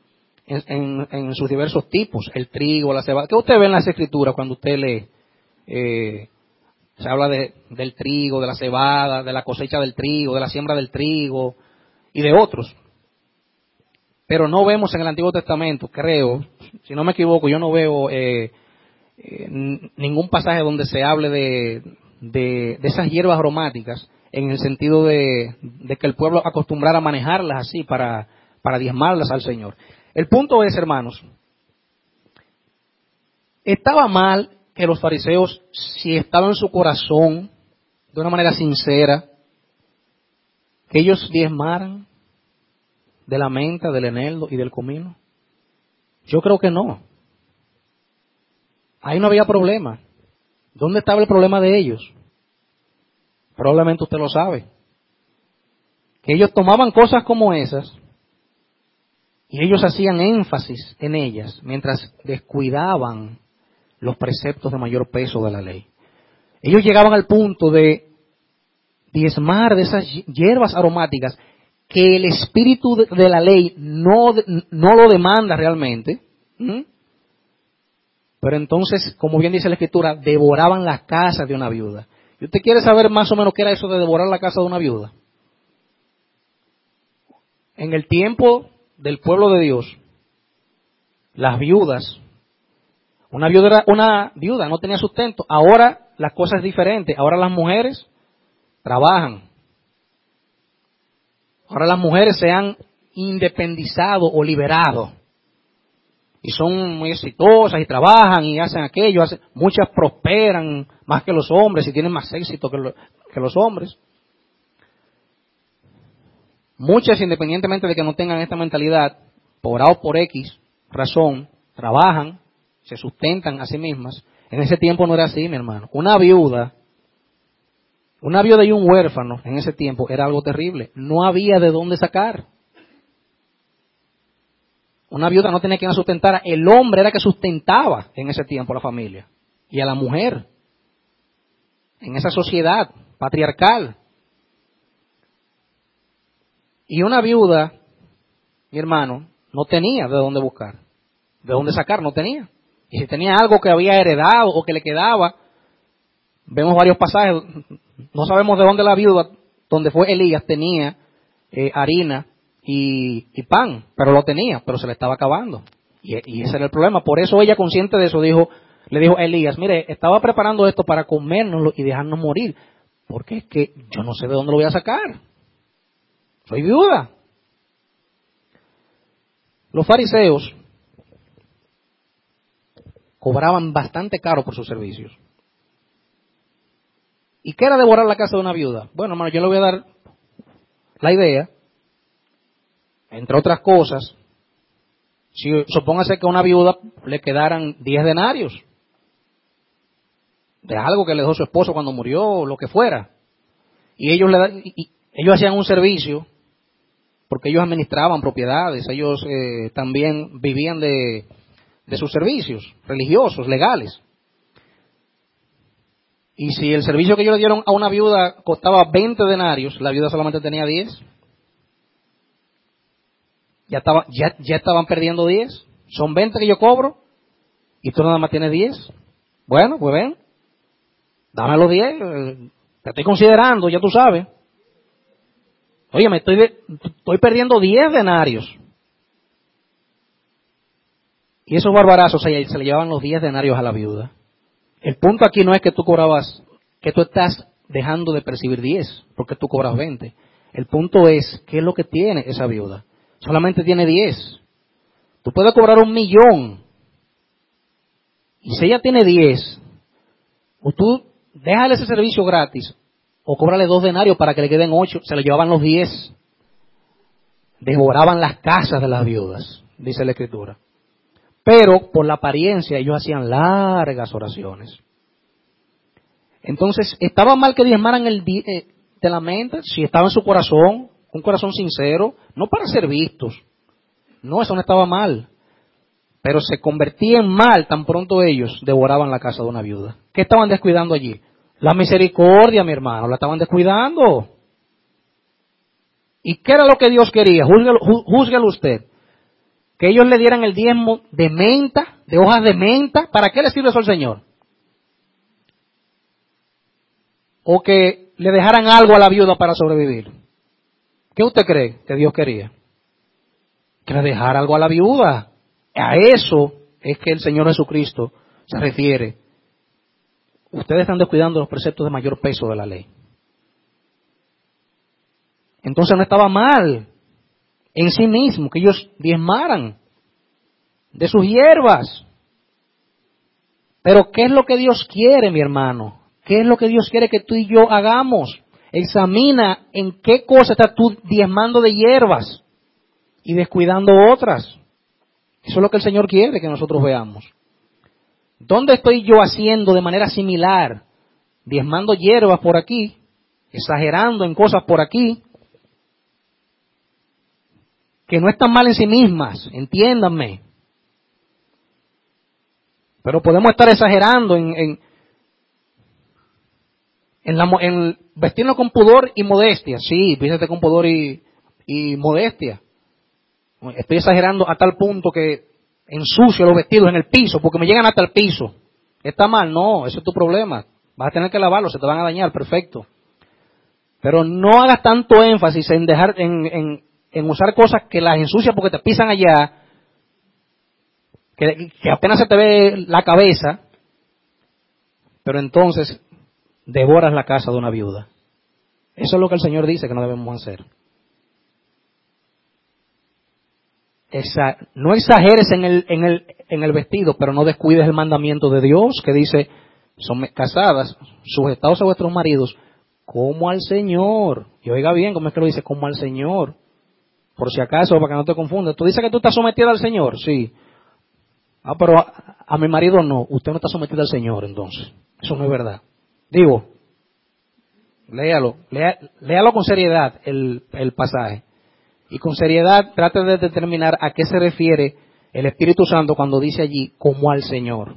en, en, en sus diversos tipos, el trigo, la cebada. ¿Qué usted ve en las escrituras cuando usted lee? Eh, se habla de, del trigo, de la cebada, de la cosecha del trigo, de la siembra del trigo y de otros. Pero no vemos en el Antiguo Testamento, creo, si no me equivoco, yo no veo eh, eh, ningún pasaje donde se hable de, de, de esas hierbas aromáticas en el sentido de, de que el pueblo acostumbrara a manejarlas así para, para diezmarlas al Señor. El punto es, hermanos, estaba mal que los fariseos, si estaba en su corazón, de una manera sincera, que ellos diezmaran de la menta, del eneldo y del comino. Yo creo que no. Ahí no había problema. ¿Dónde estaba el problema de ellos? Probablemente usted lo sabe. Que ellos tomaban cosas como esas y ellos hacían énfasis en ellas mientras descuidaban los preceptos de mayor peso de la ley. Ellos llegaban al punto de diezmar de esas hierbas aromáticas que el espíritu de la ley no, no lo demanda realmente. ¿Mm? Pero entonces, como bien dice la Escritura, devoraban las casas de una viuda. ¿Y usted quiere saber más o menos qué era eso de devorar la casa de una viuda? En el tiempo del pueblo de Dios, las viudas, una viuda, era, una viuda no tenía sustento. Ahora la cosa es diferente. Ahora las mujeres trabajan. Ahora las mujeres se han independizado o liberado. Y son muy exitosas y trabajan y hacen aquello. Hacen, muchas prosperan más que los hombres y tienen más éxito que, lo, que los hombres. Muchas, independientemente de que no tengan esta mentalidad, por A o por X razón, trabajan, se sustentan a sí mismas. En ese tiempo no era así, mi hermano. Una viuda, una viuda y un huérfano en ese tiempo era algo terrible. No había de dónde sacar. Una viuda no tenía quien la sustentara. El hombre era que sustentaba en ese tiempo a la familia. Y a la mujer. En esa sociedad patriarcal. Y una viuda, mi hermano, no tenía de dónde buscar. De dónde sacar, no tenía. Y si tenía algo que había heredado o que le quedaba, vemos varios pasajes, no sabemos de dónde la viuda, donde fue Elías, tenía eh, harina y, y pan, pero lo tenía, pero se le estaba acabando. Y, y ese era el problema. Por eso ella, consciente de eso, dijo, le dijo a Elías, mire, estaba preparando esto para comérnoslo y dejarnos morir, porque es que yo no sé de dónde lo voy a sacar. Soy viuda. Los fariseos cobraban bastante caro por sus servicios. ¿Y qué era devorar la casa de una viuda? Bueno, hermano, yo le voy a dar la idea. Entre otras cosas, si supóngase que a una viuda le quedaran diez denarios de algo que le dejó su esposo cuando murió, o lo que fuera, y ellos le da, y, y ellos hacían un servicio, porque ellos administraban propiedades, ellos eh, también vivían de, de sus servicios religiosos, legales. Y si el servicio que ellos le dieron a una viuda costaba veinte denarios, la viuda solamente tenía diez. Ya, estaba, ya, ya estaban perdiendo diez. Son veinte que yo cobro y tú nada más tienes diez. Bueno, pues ven, dame los diez. Eh, te estoy considerando, ya tú sabes. Oye, me estoy, de, estoy perdiendo diez denarios. Y esos barbarazos se, se le llevaban los diez denarios a la viuda. El punto aquí no es que tú cobrabas, que tú estás dejando de percibir diez, porque tú cobras veinte. El punto es, ¿qué es lo que tiene esa viuda? Solamente tiene diez. Tú puedes cobrar un millón. Y si ella tiene diez, o tú déjale ese servicio gratis, o cóbrale dos denarios para que le queden ocho, se le llevaban los diez. Devoraban las casas de las viudas, dice la Escritura. Pero por la apariencia ellos hacían largas oraciones. Entonces, ¿estaba mal que diezmaran el di- eh, de la mente? Si estaba en su corazón, un corazón sincero, no para ser vistos. No, eso no estaba mal. Pero se convertía en mal tan pronto ellos devoraban la casa de una viuda. ¿Qué estaban descuidando allí? La misericordia, mi hermano, la estaban descuidando. ¿Y qué era lo que Dios quería? Júzguelo, jú- júzguelo usted. que ellos le dieran el diezmo de menta, de hojas de menta. ¿Para qué le sirve eso al Señor? O que le dejaran algo a la viuda para sobrevivir. ¿Qué usted cree que Dios quería? Que le dejara algo a la viuda. A eso es que el Señor Jesucristo se refiere. Ustedes están descuidando los preceptos de mayor peso de la ley. Entonces no estaba mal en sí mismo que ellos diezmaran de sus hierbas. Pero ¿qué es lo que Dios quiere, mi hermano? ¿Qué es lo que Dios quiere que tú y yo hagamos? Examina en qué cosa estás tú diezmando de hierbas y descuidando otras. Eso es lo que el Señor quiere que nosotros veamos. ¿Dónde estoy yo haciendo de manera similar? Diezmando hierbas por aquí, exagerando en cosas por aquí, que no están mal en sí mismas, entiéndanme. Pero podemos estar exagerando en, en, en, la, en vestirnos con pudor y modestia. Sí, vístete con pudor y, y modestia. Estoy exagerando a tal punto que ensucio los vestidos en el piso, porque me llegan hasta el piso. ¿Está mal? No, ese es tu problema. Vas a tener que lavarlos, se te van a dañar, perfecto. Pero no hagas tanto énfasis en dejar, en, en, en usar cosas que las ensucias porque te pisan allá, que, que apenas se te ve la cabeza, pero entonces devoras la casa de una viuda. Eso es lo que el Señor dice que no debemos hacer. Esa, no exageres en el, en, el, en el vestido, pero no descuides el mandamiento de Dios que dice, son casadas, sujetados a vuestros maridos, como al Señor. Y oiga bien, ¿cómo es que lo dice? Como al Señor. Por si acaso, para que no te confundas. ¿Tú dices que tú estás sometida al Señor? Sí. Ah, pero a, a mi marido no. Usted no está sometida al Señor, entonces. Eso no es verdad. Digo, léalo, lea, léalo con seriedad el, el pasaje. Y con seriedad trate de determinar a qué se refiere el Espíritu Santo cuando dice allí, como al Señor.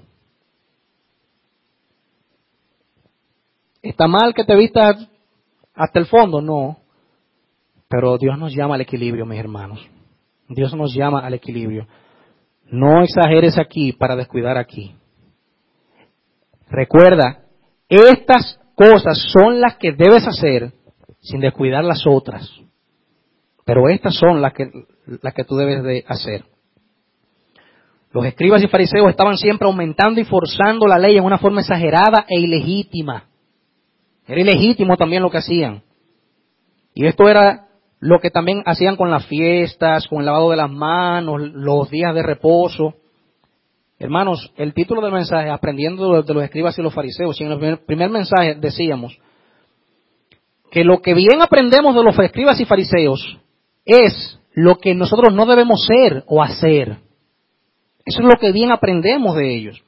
¿Está mal que te vistas hasta el fondo? No. Pero Dios nos llama al equilibrio, mis hermanos. Dios nos llama al equilibrio. No exageres aquí para descuidar aquí. Recuerda, estas cosas son las que debes hacer sin descuidar las otras. Pero estas son las que, las que tú debes de hacer. Los escribas y fariseos estaban siempre aumentando y forzando la ley en una forma exagerada e ilegítima. Era ilegítimo también lo que hacían. Y esto era lo que también hacían con las fiestas, con el lavado de las manos, los días de reposo. Hermanos, el título del mensaje, aprendiendo de los escribas y los fariseos, y en el primer, primer mensaje decíamos que lo que bien aprendemos de los escribas y fariseos es lo que nosotros no debemos ser o hacer. Eso es lo que bien aprendemos de ellos.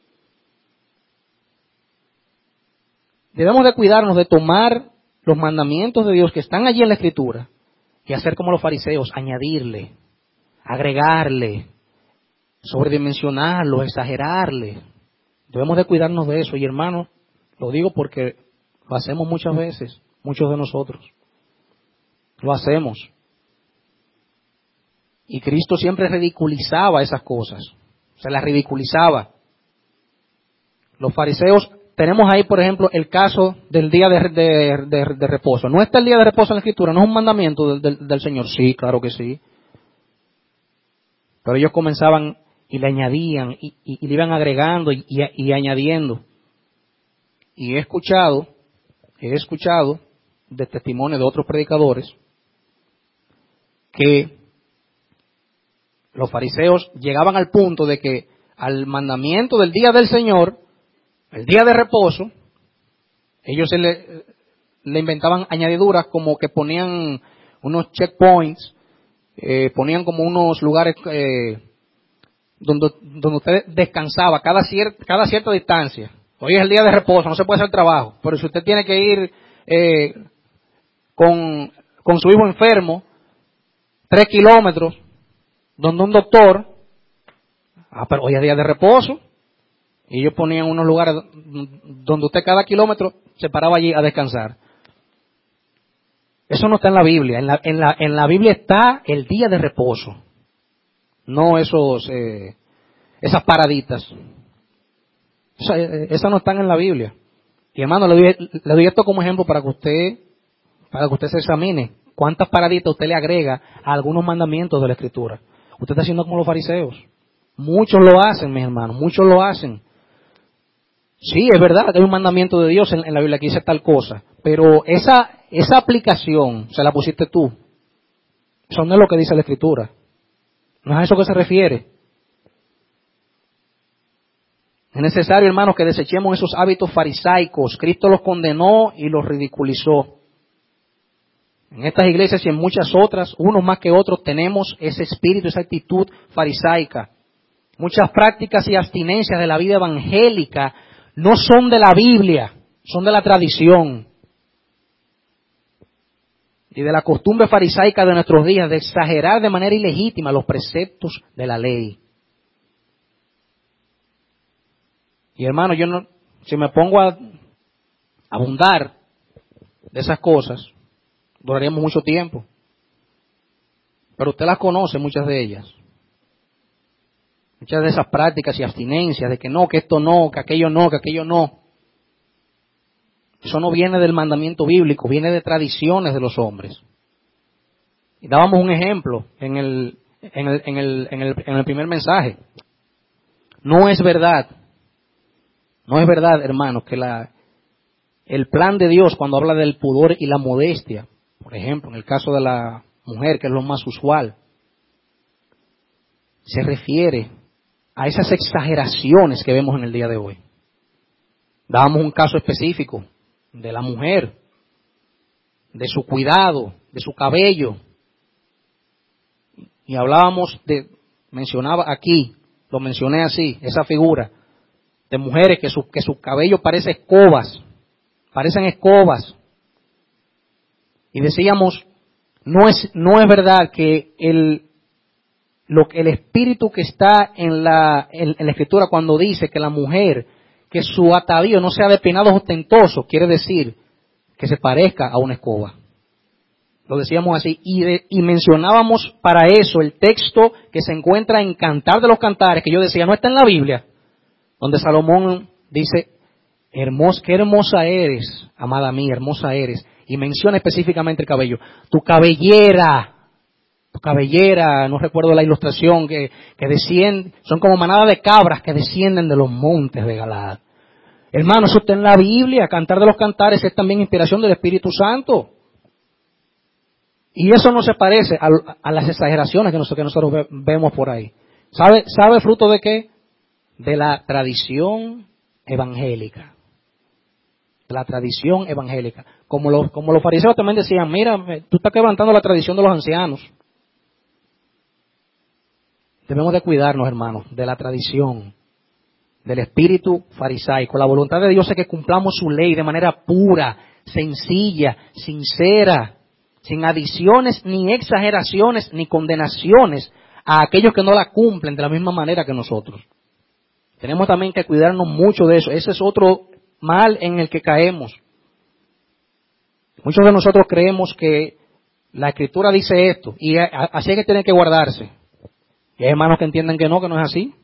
Debemos de cuidarnos de tomar los mandamientos de Dios que están allí en la Escritura y hacer como los fariseos, añadirle, agregarle, sobredimensionarlo, exagerarle. Debemos de cuidarnos de eso. Y hermanos, lo digo porque lo hacemos muchas veces, muchos de nosotros. Lo hacemos. Y Cristo siempre ridiculizaba esas cosas. Se las ridiculizaba. Los fariseos, tenemos ahí, por ejemplo, el caso del día de, de, de, de reposo. ¿No está el día de reposo en la Escritura? ¿No es un mandamiento del, del, del Señor? Sí, claro que sí. Pero ellos comenzaban y le añadían y, y, y le iban agregando y, y, y añadiendo. Y he escuchado, he escuchado de testimonio de otros predicadores que los fariseos llegaban al punto de que al mandamiento del día del Señor, el día de reposo, ellos se le, le inventaban añadiduras como que ponían unos checkpoints, eh, ponían como unos lugares eh, donde, donde usted descansaba cada, cier, cada cierta distancia. Hoy es el día de reposo, no se puede hacer trabajo, pero si usted tiene que ir eh, con, con su hijo enfermo, tres kilómetros, donde un doctor, ah, pero hoy es día de reposo, y ellos ponían unos lugares donde usted cada kilómetro se paraba allí a descansar. Eso no está en la Biblia, en la, en la, en la Biblia está el día de reposo. no esos, eh, esas paraditas. Esa- eh, esas no están en la Biblia. Y hermano, le doy, le doy esto como ejemplo para que usted, para que usted se examine. ¿Cuántas paraditas usted le agrega a algunos mandamientos de la Escritura? Usted está haciendo como los fariseos. Muchos lo hacen, mis hermanos, muchos lo hacen. Sí, es verdad que hay un mandamiento de Dios en, en la Biblia que dice tal cosa, pero esa, esa aplicación se la pusiste tú. Eso no es lo que dice la Escritura. No es a eso que se refiere. Es necesario, hermanos, que desechemos esos hábitos farisaicos. Cristo los condenó y los ridiculizó. En estas iglesias y en muchas otras, unos más que otros, tenemos ese espíritu, esa actitud farisaica. Muchas prácticas y abstinencias de la vida evangélica no son de la Biblia, son de la tradición y de la costumbre farisaica de nuestros días de exagerar de manera ilegítima los preceptos de la ley. Y hermano, yo no, si me pongo a abundar de esas cosas, duraríamos mucho tiempo. Pero usted las conoce, muchas de ellas. Muchas de esas prácticas y abstinencias de que no, que esto no, que aquello no, que aquello no. Eso no viene del mandamiento bíblico, viene de tradiciones de los hombres. Y dábamos un ejemplo en el, en el, en el, en el, en el primer mensaje. No es verdad, no es verdad, hermanos, que la, el plan de Dios cuando habla del pudor y la modestia, por ejemplo, en el caso de la mujer, que es lo más usual, se refiere a esas exageraciones que vemos en el día de hoy. Dábamos un caso específico de la mujer, de su cuidado, de su cabello. Y hablábamos de, mencionaba aquí, lo mencioné así, esa figura, de mujeres que su, que su cabello parece escobas, parecen escobas. Y decíamos, no es, no es verdad que el, lo, el espíritu que está en la, en, en la Escritura cuando dice que la mujer, que su atavío no sea de peinados ostentosos, quiere decir que se parezca a una escoba. Lo decíamos así, y, de, y mencionábamos para eso el texto que se encuentra en Cantar de los Cantares, que yo decía, no está en la Biblia, donde Salomón dice, hermosa, qué hermosa eres, amada mía, hermosa eres, y menciona específicamente el cabello. Tu cabellera, tu cabellera, no recuerdo la ilustración, que, que desciende, son como manadas de cabras que descienden de los montes de Galaad. Hermano, eso está en la Biblia, Cantar de los Cantares es también inspiración del Espíritu Santo. Y eso no se parece a, a las exageraciones que nosotros, que nosotros ve, vemos por ahí. ¿Sabe, ¿Sabe fruto de qué? De la tradición evangélica. De la tradición evangélica. Como los, como los fariseos también decían, mira, tú estás quebrantando la tradición de los ancianos. Debemos de cuidarnos, hermanos, de la tradición, del espíritu farisaico. La voluntad de Dios es que cumplamos su ley de manera pura, sencilla, sincera, sin adiciones, ni exageraciones, ni condenaciones a aquellos que no la cumplen de la misma manera que nosotros. Tenemos también que cuidarnos mucho de eso. Ese es otro mal en el que caemos. Muchos de nosotros creemos que la Escritura dice esto, y así es que tiene que guardarse. Y hay hermanos que entienden que no, que no es así.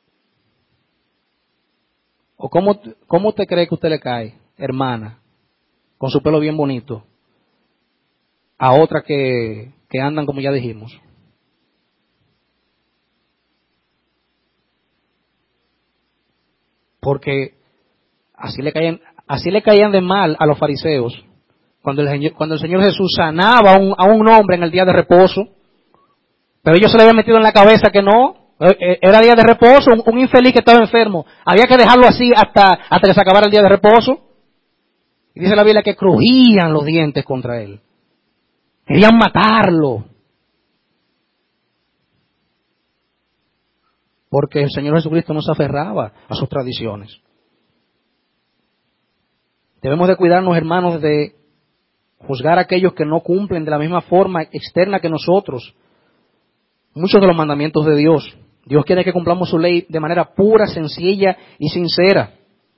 ¿O cómo, cómo usted cree que usted le cae, hermana, con su pelo bien bonito, a otras que, que andan como ya dijimos? Porque así le caían, así le caían de mal a los fariseos cuando el Señor, cuando el Señor Jesús sanaba a un, a un hombre en el día de reposo, pero ellos se le habían metido en la cabeza que no, era día de reposo, un, un infeliz que estaba enfermo, había que dejarlo así hasta, hasta que se acabara el día de reposo. Y dice la Biblia que crujían los dientes contra él, querían matarlo, porque el Señor Jesucristo no se aferraba a sus tradiciones. Debemos de cuidarnos, hermanos, de juzgar a aquellos que no cumplen de la misma forma externa que nosotros muchos de los mandamientos de Dios. Dios quiere que cumplamos su ley de manera pura, sencilla y sincera.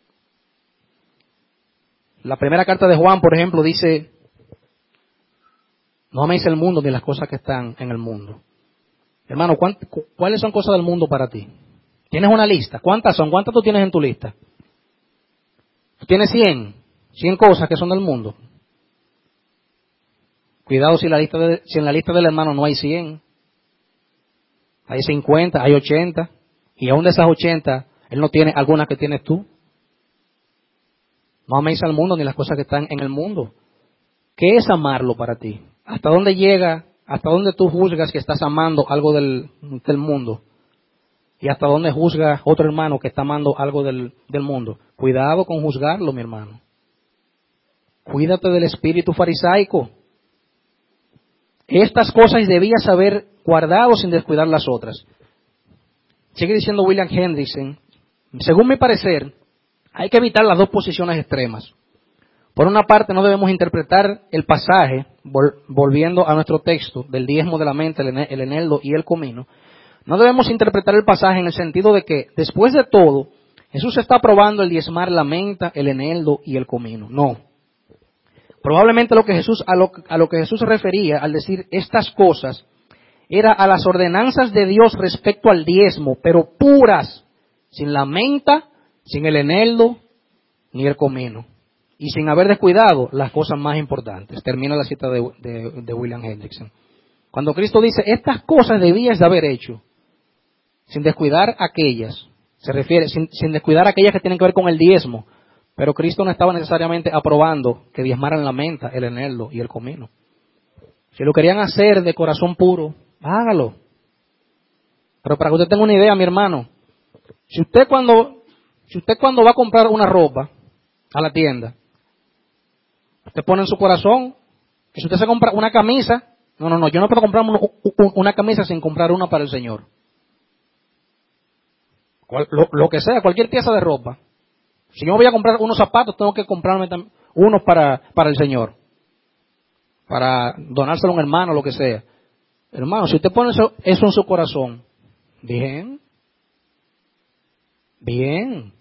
La primera carta de Juan, por ejemplo, dice, no améis el mundo ni las cosas que están en el mundo. Hermano, ¿cuáles son cosas del mundo para ti? ¿Tienes una lista? ¿Cuántas son? ¿Cuántas tú tienes en tu lista? ¿Tú tienes cien? cien cosas que son del mundo. Cuidado si, la lista de, si en la lista del hermano no hay cien. Hay cincuenta, hay ochenta. Y aún de esas ochenta, él no tiene algunas que tienes tú. No améis al mundo ni las cosas que están en el mundo. ¿Qué es amarlo para ti? ¿Hasta dónde llega? ¿Hasta dónde tú juzgas que estás amando algo del, del mundo? ¿Y hasta dónde juzga otro hermano que está amando algo del, del mundo? Cuidado con juzgarlo, mi hermano. Cuídate del espíritu farisaico. Estas cosas debías haber guardado sin descuidar las otras. Sigue diciendo William Hendrickson, según mi parecer, hay que evitar las dos posiciones extremas. Por una parte, no debemos interpretar el pasaje, vol- volviendo a nuestro texto del diezmo de la mente, el, el eneldo y el comino. No debemos interpretar el pasaje en el sentido de que, después de todo, Jesús está aprobando el diezmar la menta, el eneldo y el comino. No. Probablemente lo que Jesús, a, lo, a lo que Jesús se refería al decir estas cosas era a las ordenanzas de Dios respecto al diezmo, pero puras, sin la menta, sin el eneldo ni el comino. Y sin haber descuidado las cosas más importantes. Termina la cita de, de, de William Hendrickson. Cuando Cristo dice, estas cosas debías de haber hecho, sin descuidar aquellas, se refiere, sin, sin descuidar aquellas que tienen que ver con el diezmo, pero Cristo no estaba necesariamente aprobando que diezmaran la menta, el eneldo y el comino. Si lo querían hacer de corazón puro, hágalo. Pero para que usted tenga una idea, mi hermano, si usted cuando, si usted cuando va a comprar una ropa a la tienda, usted pone en su corazón que si usted se compra una camisa, no, no, no, yo no puedo comprar una camisa sin comprar una para el Señor. Lo, lo que sea, cualquier pieza de ropa. Si yo me voy a comprar unos zapatos, tengo que comprarme unos para, para el Señor. Para donárselo a un hermano, lo que sea. Hermano, si usted pone eso, eso en su corazón, bien, bien.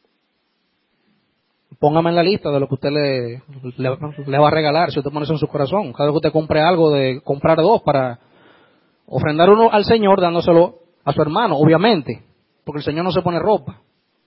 Póngame en la lista de lo que usted le, le, le va a regalar, si usted pone eso en su corazón. Cada vez que usted compre algo, de comprar dos para ofrendar uno al Señor, dándoselo a su hermano, obviamente, porque el Señor no se pone ropa.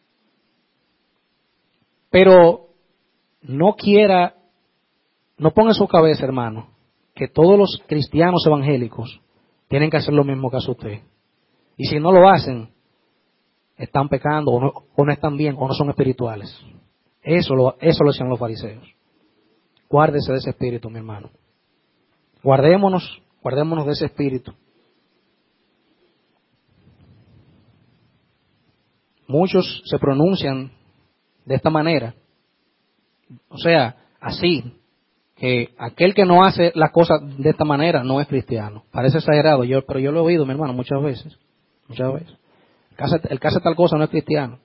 Pero no quiera, no ponga en su cabeza, hermano, que todos los cristianos evangélicos tienen que hacer lo mismo que hace usted. Y si no lo hacen, están pecando, o no, o no están bien, o no son espirituales. Eso lo, eso lo hacían los fariseos. Guárdese de ese espíritu, mi hermano. Guardémonos, guardémonos de ese espíritu. Muchos se pronuncian de esta manera. O sea, así, que aquel que no hace las cosas de esta manera no es cristiano. Parece exagerado, yo, pero yo lo he oído, mi hermano, muchas veces. Muchas veces. El que hace, el que hace tal cosa no es cristiano.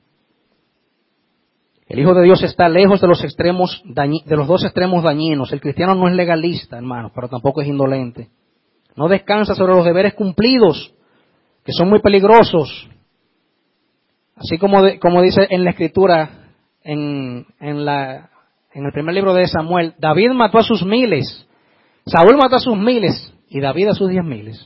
El Hijo de Dios está lejos de los extremos dañi, de los dos extremos dañinos. El cristiano no es legalista, hermano, pero tampoco es indolente. No descansa sobre los deberes cumplidos, que son muy peligrosos. Así como, de, como dice en la Escritura, en, en, la, en el primer libro de Samuel, David mató a sus miles, Saúl mató a sus miles y David a sus diez miles.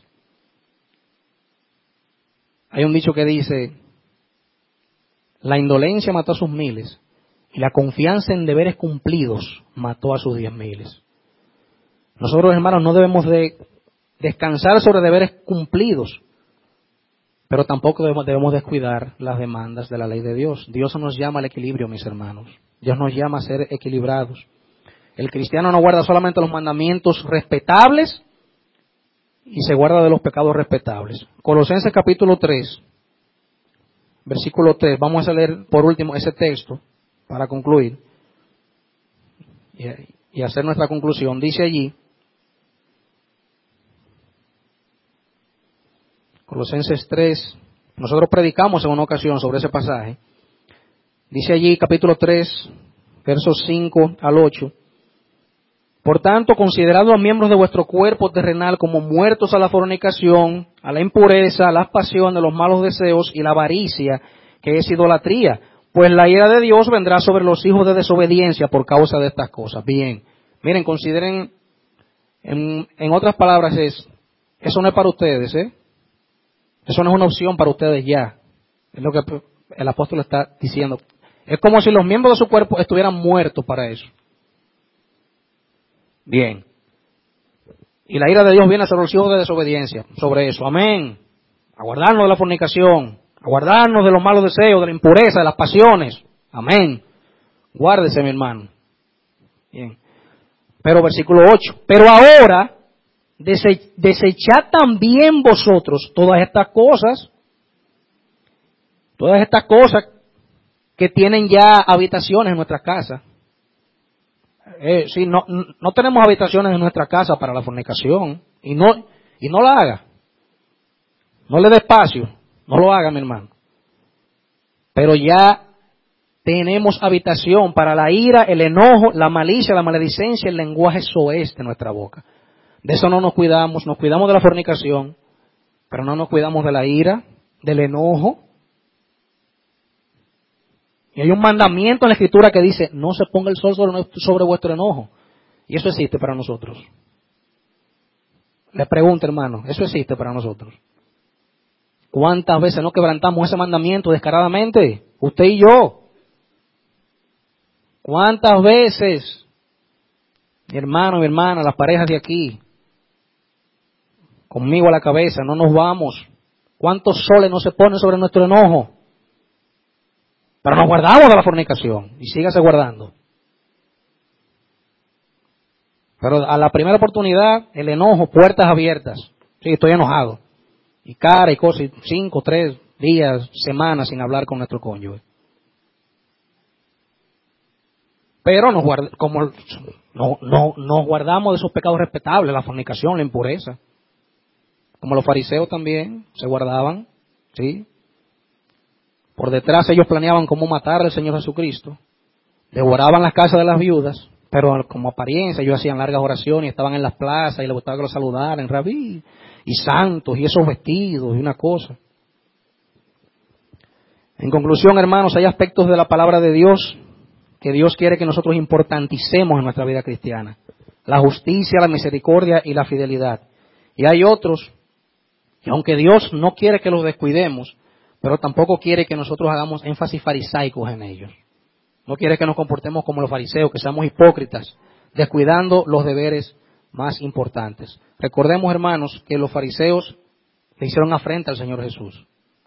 Hay un dicho que dice, la indolencia mató a sus miles y la confianza en deberes cumplidos mató a sus diez miles. Nosotros, hermanos, no debemos de descansar sobre deberes cumplidos, pero tampoco debemos, debemos descuidar las demandas de la ley de Dios. Dios nos llama al equilibrio, mis hermanos. Dios nos llama a ser equilibrados. El cristiano no guarda solamente los mandamientos respetables y se guarda de los pecados respetables. Colosenses capítulo tres, versículo tres. Vamos a leer por último ese texto para concluir y hacer nuestra conclusión. Dice allí, Colosenses tres, nosotros predicamos en una ocasión sobre ese pasaje. Dice allí capítulo tres, versos cinco al ocho. Por tanto, considerad los miembros de vuestro cuerpo terrenal como muertos a la fornicación, a la impureza, a las pasiones, los malos deseos y la avaricia, que es idolatría. Pues la ira de Dios vendrá sobre los hijos de desobediencia por causa de estas cosas. Bien, miren, consideren, en, en otras palabras es, eso no es para ustedes, ¿eh? Eso no es una opción para ustedes ya. Es lo que el apóstol está diciendo. Es como si los miembros de su cuerpo estuvieran muertos para eso. Bien. Y la ira de Dios viene sobre los hijos de desobediencia, sobre eso. Amén. A guardarnos de la fornicación, a guardarnos de los malos deseos, de la impureza, de las pasiones. Amén. Guárdese, mi hermano. Bien. Pero versículo ocho. Pero ahora, dese, desechad también vosotros todas estas cosas, todas estas cosas que tienen ya habitaciones en nuestras casas. Eh, sí, no, no tenemos habitaciones en nuestra casa para la fornicación. Y no, y no la haga. No le dé espacio. No lo haga, mi hermano. Pero ya tenemos habitación para la ira, el enojo, la malicia, la maledicencia, el lenguaje soez de nuestra boca. De eso no nos cuidamos. Nos cuidamos de la fornicación, pero no nos cuidamos de la ira, del enojo. Y hay un mandamiento en la Escritura que dice, no se ponga el sol sobre, sobre vuestro enojo. Y eso existe para nosotros. Le pregunto, hermano, ¿eso existe para nosotros? ¿Cuántas veces no quebrantamos ese mandamiento descaradamente? Usted y yo. ¿Cuántas veces, mi hermano, mi hermana, las parejas de aquí, conmigo a la cabeza, no nos vamos? ¿Cuántos soles no se ponen sobre nuestro enojo? Pero nos guardamos de la fornicación y sígase guardando. Pero a la primera oportunidad, el enojo, puertas abiertas. Sí, estoy enojado. Y cara y cosas, y cinco, tres días, semanas sin hablar con nuestro cónyuge. Pero nos guarda, como no, no, nos guardamos de esos pecados respetables, la fornicación, la impureza. Como los fariseos también se guardaban, ¿sí? Por detrás ellos planeaban cómo matar al Señor Jesucristo. Devoraban las casas de las viudas, pero como apariencia ellos hacían largas oraciones y estaban en las plazas y les gustaba que los saludaran, rabí, y santos, y esos vestidos, y una cosa. En conclusión, hermanos, hay aspectos de la palabra de Dios que Dios quiere que nosotros importanticemos en nuestra vida cristiana. La justicia, la misericordia y la fidelidad. Y hay otros que aunque Dios no quiere que los descuidemos, pero tampoco quiere que nosotros hagamos énfasis farisaicos en ellos. No quiere que nos comportemos como los fariseos, que seamos hipócritas, descuidando los deberes más importantes. Recordemos, hermanos, que los fariseos le hicieron afrenta al Señor Jesús.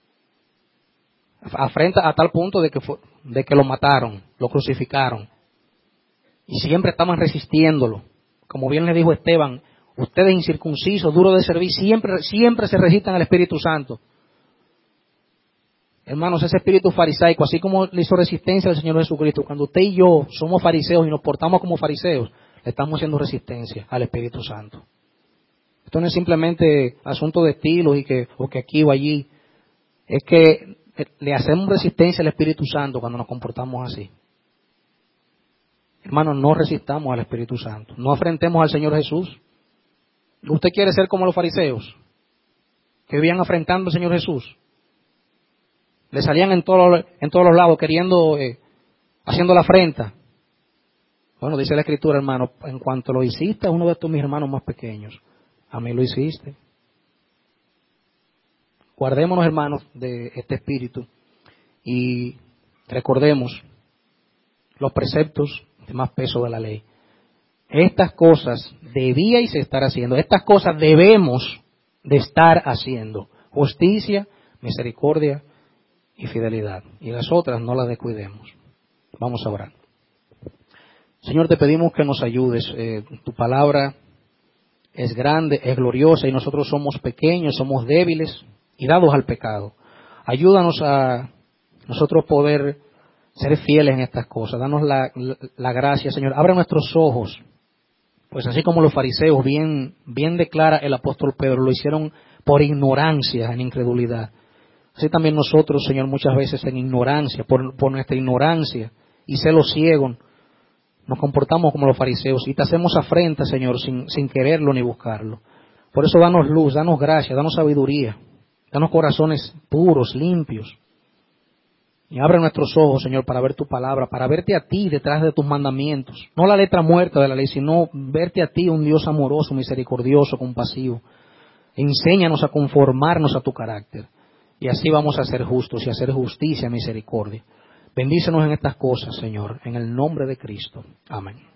Afrenta a tal punto de que, fue, de que lo mataron, lo crucificaron. Y siempre estaban resistiéndolo. Como bien le dijo Esteban, ustedes incircuncisos, duros de servir, siempre, siempre se resistan al Espíritu Santo. Hermanos, ese espíritu farisaico, así como le hizo resistencia al Señor Jesucristo, cuando usted y yo somos fariseos y nos portamos como fariseos, le estamos haciendo resistencia al Espíritu Santo. Esto no es simplemente asunto de estilos y que, o que aquí o allí. Es que le hacemos resistencia al Espíritu Santo cuando nos comportamos así. Hermanos, no resistamos al Espíritu Santo. No afrentemos al Señor Jesús. ¿Usted quiere ser como los fariseos que vivían afrentando al Señor Jesús? Le salían en, todo, en todos los lados queriendo, eh, haciendo la afrenta. Bueno, dice la Escritura, hermano, en cuanto lo hiciste a uno de tus mis hermanos más pequeños, a mí lo hiciste. Guardémonos, hermanos, de este espíritu y recordemos los preceptos de más peso de la ley. Estas cosas debíais estar haciendo, estas cosas debemos de estar haciendo. Justicia, misericordia y fidelidad. Y las otras no las descuidemos. Vamos a orar. Señor, te pedimos que nos ayudes. Eh, tu palabra es grande, es gloriosa y nosotros somos pequeños, somos débiles y dados al pecado. Ayúdanos a nosotros poder ser fieles en estas cosas. Danos la, la, la gracia, Señor. Abre nuestros ojos. Pues así como los fariseos, bien, bien declara el apóstol Pedro, lo hicieron por ignorancia, en incredulidad. Así también nosotros, Señor, muchas veces en ignorancia, por, por nuestra ignorancia y celo ciego, nos comportamos como los fariseos y te hacemos afrenta, Señor, sin, sin quererlo ni buscarlo. Por eso danos luz, danos gracia, danos sabiduría, danos corazones puros, limpios. Y abre nuestros ojos, Señor, para ver tu palabra, para verte a ti detrás de tus mandamientos. No la letra muerta de la ley, sino verte a ti, un Dios amoroso, misericordioso, compasivo. Enséñanos a conformarnos a tu carácter. Y así vamos a ser justos y a hacer justicia y misericordia. Bendícenos en estas cosas, Señor, en el nombre de Cristo. Amén.